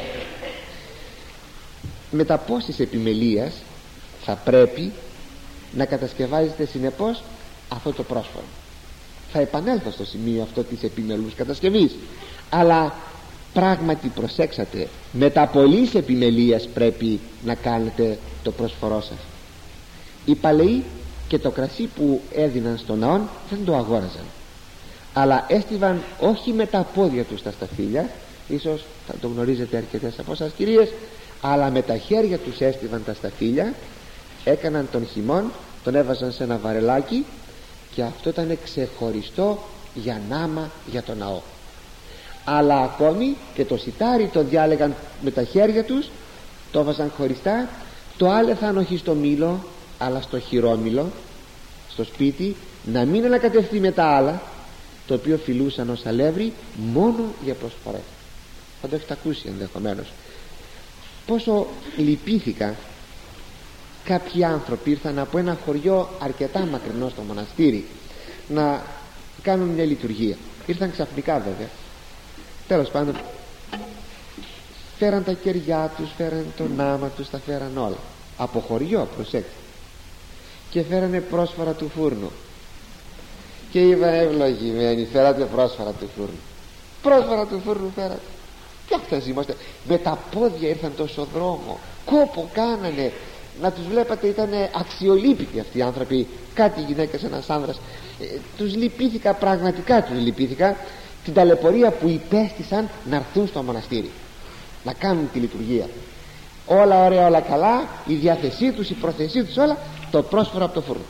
Με τα πόσης επιμελίας θα πρέπει να κατασκευάζεται συνεπώς αυτό το πρόσφορο. Θα επανέλθω στο σημείο αυτό της επιμελούς κατασκευής, αλλά πράγματι προσέξατε, με τα πολλής επιμελίας πρέπει να κάνετε το πρόσφορό σας. Οι παλαιοί και το κρασί που έδιναν στον ναό δεν το αγόραζαν, αλλά έστιβαν όχι με τα πόδια τους τα σταφύλια, ίσως θα το γνωρίζετε αρκετές από εσάς κυρίες, αλλά με τα χέρια τους έστιβαν τα σταφύλια, έκαναν τον χυμών, τον έβαζαν σε ένα βαρελάκι και αυτό ήταν ξεχωριστό για νάμα για τον ναό. Αλλά ακόμη και το σιτάρι το διάλεγαν με τα χέρια τους, το έβαζαν χωριστά, το άλεθαν όχι στο μήλο αλλά στο χειρόμήλο στο σπίτι, να μην ανακατευτεί με τα άλλα, το οποίο φιλούσαν ως αλεύρι μόνο για προσφορές. Θα το έχετε ακούσει ενδεχομένως. Πόσο λυπήθηκα κάποιοι άνθρωποι ήρθαν από ένα χωριό αρκετά μακρινό στο μοναστήρι να κάνουν μια λειτουργία. Ήρθαν ξαφνικά βέβαια, τέλος πάντων φέραν τα κεριά τους, φέραν τον άμα τους, τα φέραν όλα από χωριό, προσέξτε, και φέρανε πρόσφαρα του φούρνου και είπαν ευλογημένοι, φέρατε πρόσφαρα του φούρνου. Πρόσφαρα του φούρνου φέρατε. Τι αυτές είμαστε? Με τα πόδια ήρθαν τόσο δρόμο, κόπο κάνανε, να τους βλέπατε, ήταν αξιολύπητοι αυτοί οι άνθρωποι. Κάτι γυναίκες, ένας άνδρας. Τους λυπήθηκα, πραγματικά τους λυπήθηκα την ταλαιπωρία που υπέστησαν να έρθουν στο μοναστήρι να κάνουν τη λειτουργία. Όλα ωραία, όλα καλά, η διάθεσή τους, η προθεσή τους, όλα, το πρόσφορο από το φούρνο.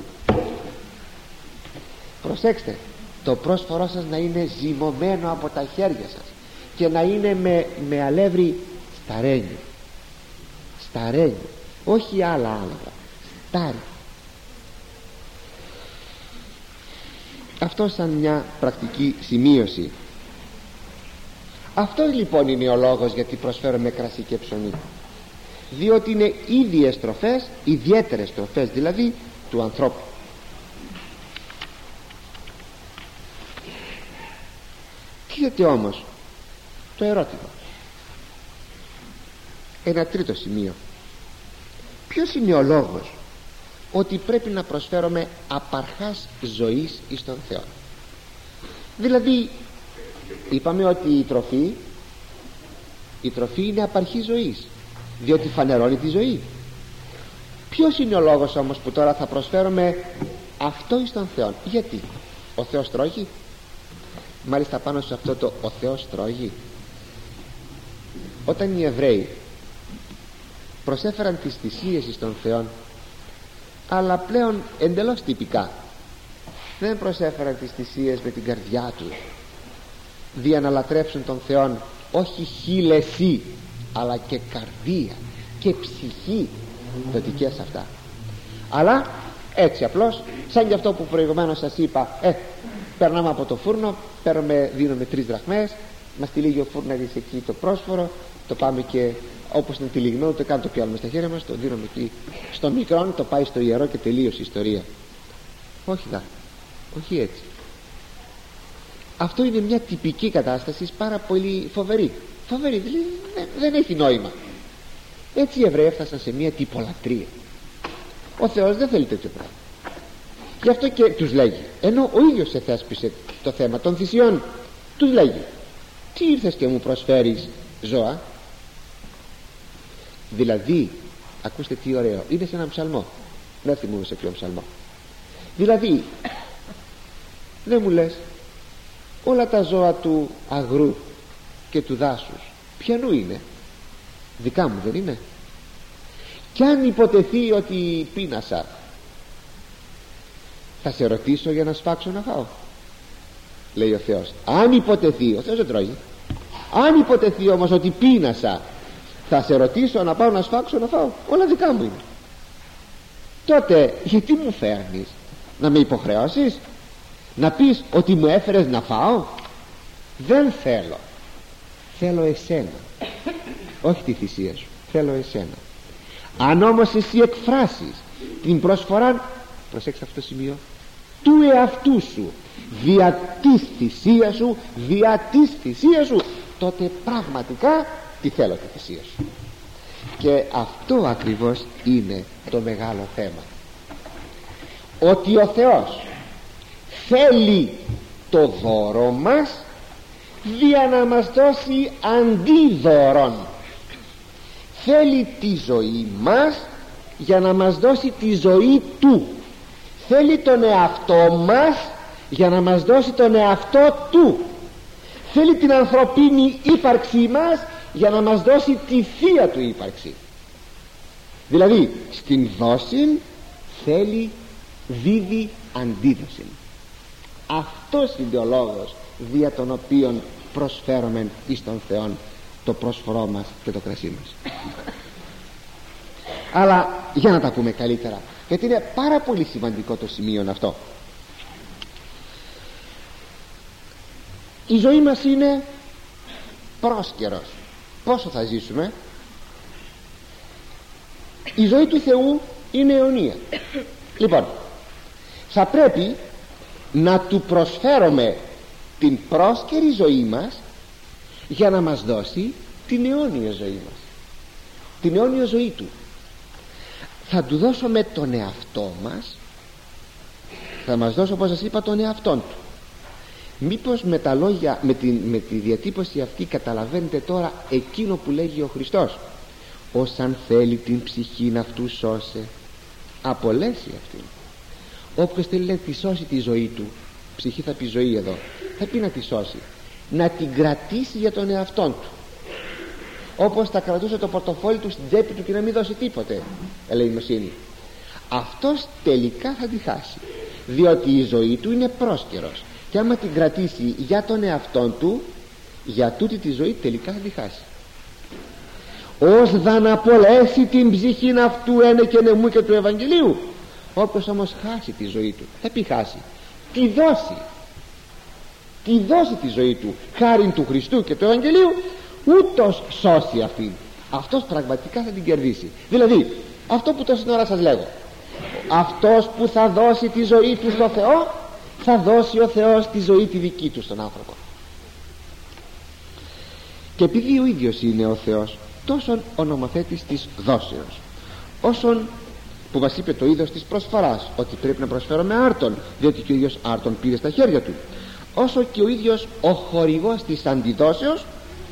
Προσέξτε, το πρόσφορό σας να είναι ζυμωμένο από τα χέρια σας και να είναι με αλεύρι σταρένιο. Σταρένιο, όχι άλλα άλογα, στάρι. Αυτό σαν μια πρακτική σημείωση. Αυτό λοιπόν είναι ο λόγος γιατί προσφέρουμε κρασί και ψωμί, διότι είναι ίδιες τροφές, ιδιαίτερες τροφές δηλαδή του ανθρώπου. Τίθεται όμως το ερώτημα, ένα τρίτο σημείο. Ποιος είναι ο λόγος ότι πρέπει να προσφέρουμε απαρχάς ζωής εις τον Θεό? Δηλαδή είπαμε ότι η τροφή είναι απαρχή ζωής, διότι φανερώνει τη ζωή. Ποιος είναι ο λόγος όμως που τώρα θα προσφέρουμε αυτό εις τον Θεό? Γιατί ο Θεός τρώγει? Μάλιστα πάνω σε αυτό το ο Θεός τρώγει, όταν οι Εβραίοι προσέφεραν τις θυσίες εις τον Θεό, αλλά πλέον εντελώς τυπικά, δεν προσέφεραν τις θυσίες με την καρδιά τους, δια να λατρέψουν τον Θεό όχι χείλεση, αλλά και καρδία και ψυχή δοτικές αυτά. Αλλά έτσι απλώς, σαν και αυτό που προηγουμένως σας είπα, περνάμε από το φούρνο, δίνουμε 3 δραχμές, μας τυλίγει ο φούρναρης εκεί το πρόσφορο, το πάμε και όπως είναι τυλιγμένο, το κάνουμε, το πιάνουμε στα χέρια μας, το δίνουμε εκεί στο μικρό, το πάει στο ιερό και τελείωσε η ιστορία. Όχι όχι έτσι. Αυτό είναι μια τυπική κατάσταση, πάρα πολύ φοβερή, δηλαδή δεν έχει νόημα. Έτσι οι Εβραίοι έφτασαν σε μια τυπολατρεία. Ο Θεός δεν θέλει τέτοιο πράγμα. Γι' αυτό και τους λέγει, ενώ ο ίδιος εθέσπισε το θέμα των θυσιών, τους λέγει, τι ήρθες και μου προσφέρεις ζώα? Δηλαδή, ακούστε τι ωραίο, είναι σε έναν ψαλμό, δεν θυμούμαι σε ποιο ψαλμό. Δηλαδή, δεν μου λες, όλα τα ζώα του αγρού και του δάσους ποιανού είναι? Δικά μου δεν είναι? Κι αν υποτεθεί ότι πείνασα, θα σε ρωτήσω για να σφάξω να φάω? Λέει ο Θεός. Αν υποτεθεί, ο Θεός δεν τρώγει, αν υποτεθεί όμως ότι πείνασα, θα σε ρωτήσω να πάω να σφάξω να φάω? Όλα δικά μου είναι. Τότε γιατί μου φέρνεις? Να με υποχρεώσεις? Να πεις ότι μου έφερες να φάω? Δεν θέλω. Θέλω εσένα, όχι τη θυσία σου, θέλω εσένα. Αν όμως εσύ εκφράσεις την προσφορά, προσέξτε αυτό το σημείο, του εαυτού σου, δια της θυσίας σου, τότε πραγματικά τι θέλω τη θυσία σου. Και αυτό ακριβώς είναι το μεγάλο θέμα, ότι ο Θεός θέλει το δώρο μας για να μας δώσει αντίδωρον. Θέλει τη ζωή μας για να μας δώσει τη ζωή του. Θέλει τον εαυτό μας για να μας δώσει τον εαυτό του. Θέλει την ανθρωπίνη ύπαρξή μας για να μας δώσει τη θεία του ύπαρξη. Δηλαδή στην δόση θέλει, δίδει αντίδοση. Αυτός είναι ο λόγος δια τον οποίον προσφέρομεν εις τον Θεόν το πρόσφορό μας και το κρασί μας. Αλλά για να τα πούμε καλύτερα, γιατί είναι πάρα πολύ σημαντικό το σημείο αυτό. Η ζωή μας είναι πρόσκαιρος. Πόσο θα ζήσουμε? Η ζωή του Θεού είναι αιωνία. Λοιπόν, θα πρέπει να του προσφέρουμε την πρόσκαιρη ζωή μας για να μας δώσει την αιώνια ζωή μας, την αιώνια ζωή του. Θα του δώσουμε τον εαυτό μας, θα μας δώσει, όπως σας είπα, τον εαυτόν του. Μήπως με τα λόγια, με τη διατύπωση αυτή καταλαβαίνετε τώρα εκείνο που λέγει ο Χριστός, όσαν θέλει την ψυχήν αυτού σώσε, απολέσει αυτήν. Όποιος θέλει να τη σώσει τη ζωή του, ψυχή θα πει ζωή εδώ, θα πει να τη σώσει, να την κρατήσει για τον εαυτόν του, όπως θα κρατούσε το πορτοφόλι του στην τσέπη του και να μην δώσει τίποτε ελεημοσύνη. Αυτός τελικά θα τη χάσει, διότι η ζωή του είναι πρόσκαιρος, και άμα την κρατήσει για τον εαυτόν του, για τούτη τη ζωή τελικά θα τη χάσει. Ως δαν απολέσει την ψυχήν αυτού ένε και νεμού και του Ευαγγελίου. Όποιος όμως χάσει τη ζωή του, θα πει χάσει, τη δώσει τη ζωή του χάριν του Χριστού και του Ευαγγελίου, ούτως σώσει αυτήν. Αυτός πραγματικά θα την κερδίσει. Δηλαδή αυτό που τόση ώρα σας λέγω, αυτός που θα δώσει τη ζωή του στο Θεό, θα δώσει ο Θεός τη ζωή τη δική του στον άνθρωπο. Και επειδή ο ίδιος είναι ο Θεός, τόσον ο νομοθέτης της δόσεως, όσον που μας είπε το είδος της προσφοράς, ότι πρέπει να προσφέρουμε άρτον, διότι και ο ίδιος άρτον πήρε στα χέρια του, όσο και ο ίδιος ο χορηγός της αντιδόσεως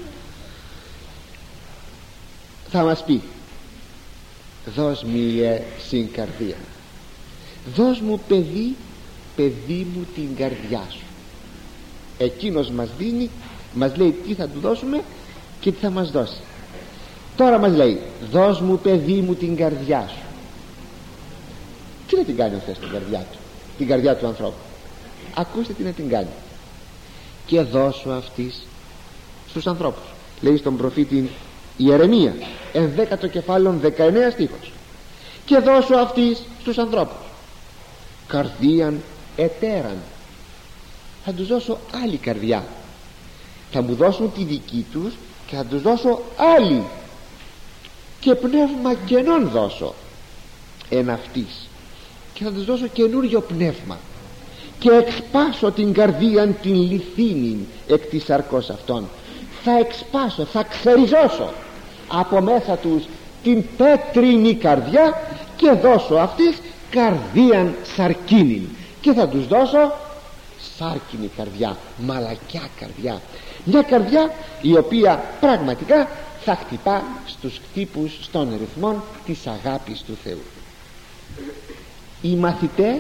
θα μας πει, δώσ' μου συν καρδία, δώσ' μου παιδί μου την καρδιά σου. Εκείνος μας δίνει, μας λέει τι θα του δώσουμε και τι θα μας δώσει. Τώρα μας λέει, δώσ' μου παιδί μου την καρδιά σου. Τι να την κάνει ο Θεός την καρδιά του, την καρδιά του ανθρώπου? Ακούστε τι να την κάνει. Και δώσω αυτής στους ανθρώπους. λέει στον προφήτη Ιερεμία 11ο κεφάλαιο 19 στίχος, και δώσω αυτής στους ανθρώπους καρδίαν ετέραν. Θα τους δώσω άλλη καρδιά, θα μου δώσουν τη δική τους και θα τους δώσω άλλη, και πνεύμα καινών δώσω εν αυτής, και θα τους δώσω καινούριο πνεύμα, και εκспάσω την καρδίαν την λιθίνην εκ της σαρκός αυτών. Θα εξπάσω, θα ξεριζώσω από μέσα τους την πέτρινη καρδιά και δώσω αυτής καρδίαν σαρκίνην, και θα τους δώσω σάρκινη καρδιά, μαλακιά καρδιά, μια καρδιά η οποία πραγματικά θα χτυπά στους χτύπους των ρυθμών της αγάπης του Θεού. Οι μαθητές,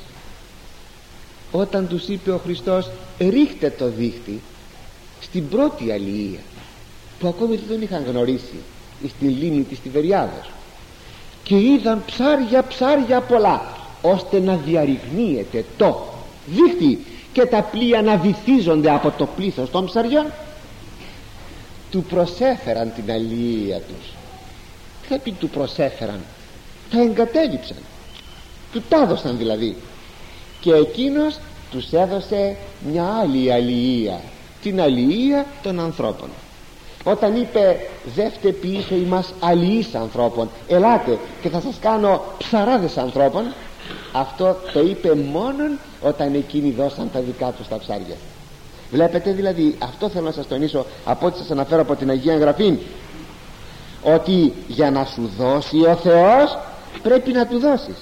όταν τους είπε ο Χριστός ρίχτε το δίχτυ στην πρώτη αλληλεία που ακόμη δεν τον είχαν γνωρίσει, στη λίμνη της Τιβεριάδος, και είδαν ψάρια πολλά, ώστε να διαρριγνύεται το δίχτυ και τα πλοία να βυθίζονται από το πλήθος των ψαριών, του προσέφεραν την αλληλεία τους. Τι θα πει του προσέφεραν? Τα εγκατέλειψαν, του τα έδωσαν δηλαδή, και εκείνος τους έδωσε μια άλλη αλληλεία, την αλληλεία των ανθρώπων. Όταν είπε δεύτε πίσω ημάς αλληλείς ανθρώπων, ελάτε και θα σας κάνω ψαράδες ανθρώπων, αυτό το είπε μόνον όταν εκείνοι δώσαν τα δικά τους τα ψάρια. Βλέπετε δηλαδή, αυτό θέλω να σας τονίσω από ό,τι σας αναφέρω από την Αγία Γραφή, ότι για να σου δώσει ο Θεός πρέπει να του δώσεις.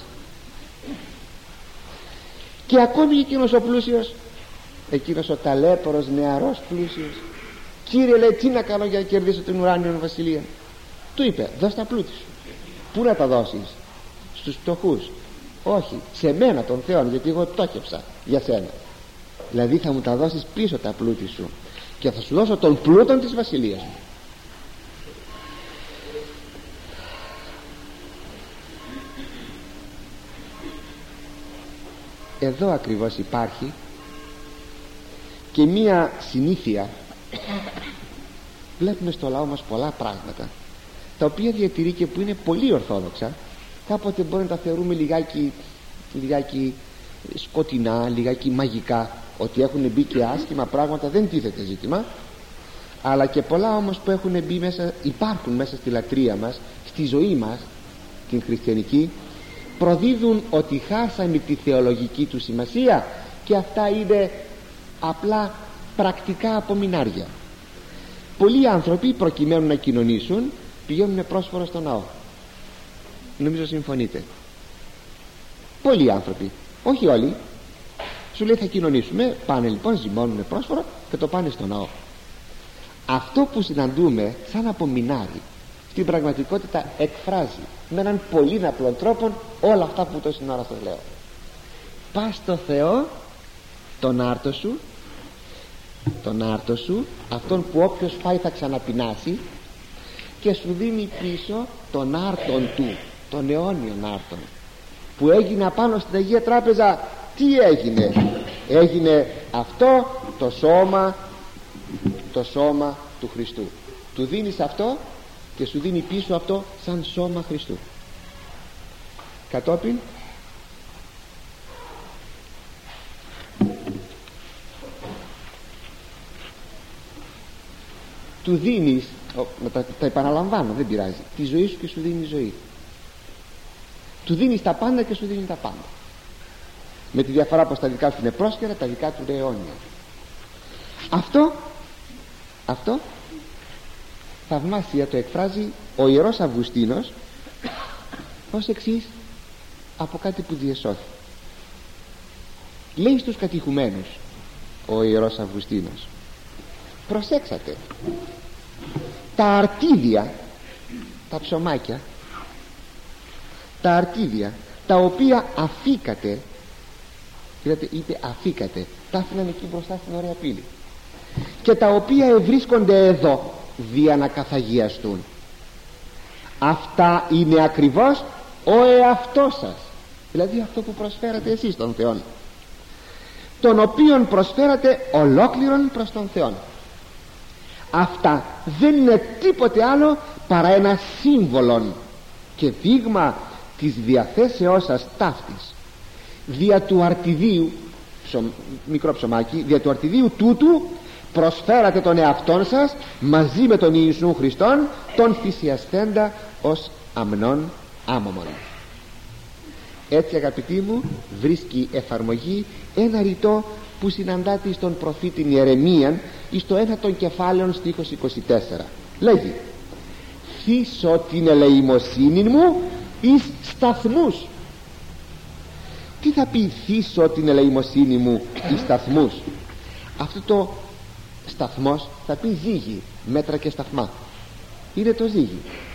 Και ακόμη εκείνος ο πλούσιος, εκείνος ο ταλέπορος νεαρός πλούσιος, Κύριε, λέει, τι να κάνω για να κερδίσω την ουράνιον βασιλεία? Του είπε δώσ' τα πλούτη σου. Πού να τα δώσεις? Στους φτωχούς? Όχι, σε μένα τον Θεό, γιατί εγώ πτώχευσα για σένα. Δηλαδή θα μου τα δώσεις πίσω τα πλούτη σου και θα σου δώσω τον πλούτον της βασιλείας μου. Εδώ ακριβώς υπάρχει και μία συνήθεια. Βλέπουμε στο λαό μας πολλά πράγματα τα οποία διατηρεί και που είναι πολύ ορθόδοξα. Κάποτε μπορεί να τα θεωρούμε λιγάκι σκοτεινά, λιγάκι μαγικά, ότι έχουν μπει και άσχημα πράγματα, δεν τίθεται ζήτημα, αλλά και πολλά όμως που έχουν μπει μέσα, υπάρχουν μέσα στη λατρεία μας, στη ζωή μας την χριστιανική, προδίδουν ότι χάσαμε τη θεολογική του σημασία, και αυτά είναι απλά πρακτικά απομεινάρια. Πολλοί άνθρωποι προκειμένου να κοινωνήσουν πηγαίνουν πρόσφορο στο ναό. Νομίζω συμφωνείτε. Πολλοί άνθρωποι, όχι όλοι, σου λέει θα κοινωνήσουμε, πάνε λοιπόν, ζυμώνουν πρόσφορο και το πάνε στο ναό. Αυτό που συναντούμε σαν απομεινάρι στην πραγματικότητα εκφράζει με έναν πολύ απλό τρόπο όλα αυτά που τόση ώρα σας λέω. Πας στο Θεό, τον άρτο σου, αυτόν που όποιος φάει θα ξαναπεινάσει, και σου δίνει πίσω τον άρτον του, τον αιώνιον άρτον που έγινε απάνω στην Αγία Τράπεζα. Τι έγινε αυτό το σώμα του Χριστού. Του δίνεις αυτό και σου δίνει πίσω αυτό σαν σώμα Χριστού. Κατόπιν του δίνεις, τα επαναλαμβάνω, δεν πειράζει, τη ζωή σου και σου δίνει ζωή. Του δίνεις τα πάντα και σου δίνει τα πάντα, με τη διαφορά πως τα δικά σου είναι πρόσκαιρα, τα δικά του είναι αιώνια. Αυτό θαυμάσια το εκφράζει ο Ιερός Αυγουστίνος ως εξής, από κάτι που διεσώθη. Λέει στους κατηχουμένους ο Ιερός Αυγουστίνος: προσέξατε, τα αρτίδια, τα ψωμάκια, τα αρτίδια τα οποία αφήκατε, δηλαδή είπε αφήκατε, τα άφηναν εκεί μπροστά στην ωραία πύλη, και τα οποία ευρίσκονται εδώ δια να καθαγιαστούν, αυτά είναι ακριβώς ο εαυτός σας, δηλαδή αυτό που προσφέρατε εσείς τον Θεό, τον οποίον προσφέρατε ολόκληρον προς τον Θεό. αυτά δεν είναι τίποτε άλλο παρά ένα σύμβολο και δείγμα της διαθέσεώς σας ταύτης. Δια του αρτιδίου, μικρό ψωμάκι, δια του αρτιδίου τούτου προσφέρατε τον εαυτόν σας μαζί με τον Ιησού Χριστόν, τον θυσιασθέντα ως αμνών άμωμον. Έτσι, αγαπητοί μου, βρίσκει εφαρμογή ένα ρητό που συναντάται στον προφήτη Ιερεμίαν εις το 1ο κεφάλαιο στίχος 24. Λέγει: θύσω την ελεημοσύνη μου εις σταθμούς. Τι θα πει θύσω την ελεημοσύνη μου εις σταθμούς? Αυτό το σταθμός θα πει ζύγι, μέτρα και σταθμά. Είναι το ζύγι.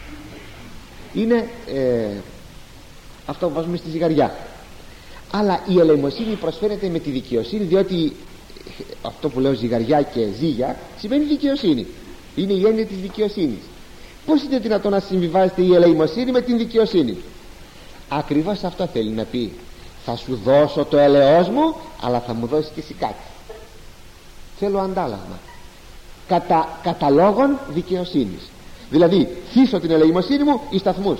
Είναι αυτό που βάζουμε στη ζυγαριά. Αλλά η ελεημοσύνη προσφέρεται με τη δικαιοσύνη, διότι αυτό που λέω ζυγαριά και ζύγια σημαίνει δικαιοσύνη. Είναι η έννοια της δικαιοσύνης. Πώς είναι δυνατόν να συμβιβάζεται η ελεημοσύνη με την δικαιοσύνη? Ακριβώς αυτό θέλει να πει. Θα σου δώσω το ελαιός μου, αλλά θα μου δώσεις και εσύ κάτι. Θέλω αντάλλαγμα κατά λόγων δικαιοσύνης. Δηλαδή θύσω την ελεημοσύνη μου εις σταθμούς.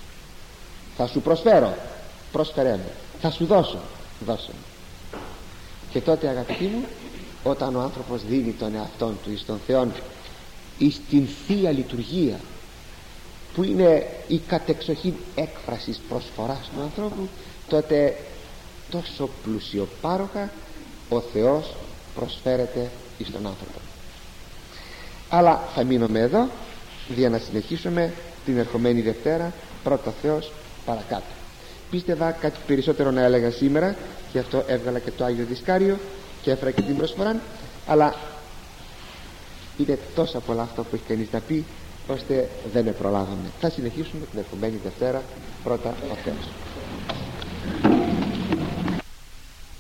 Θα σου προσφέρω, πρόσφερέ μου. Θα σου δώσω, δώσω. Και τότε, αγαπητοί μου, όταν ο άνθρωπος δίνει τον εαυτόν του εις τον Θεόν, εις την Θεία Λειτουργία, που είναι η κατεξοχήν έκφραση προσφοράς του ανθρώπου, τότε τόσο πλουσιοπάροχα ο Θεός προσφέρεται εις τον άνθρωπο. Αλλά θα μείνουμε εδώ για να συνεχίσουμε την ερχομένη Δευτέρα, πρώτο Θεός, παρακάτω. Πίστευα κάτι περισσότερο να έλεγα σήμερα, και αυτό έβγαλα και το Άγιο Δισκάριο και έφερα και την προσφορά, αλλά είναι τόσα πολλά αυτά που έχει κανείς να πει, ώστε δεν προλάβαμε. Θα συνεχίσουμε την ερχομένη Δευτέρα, πρώτα ο Θεός.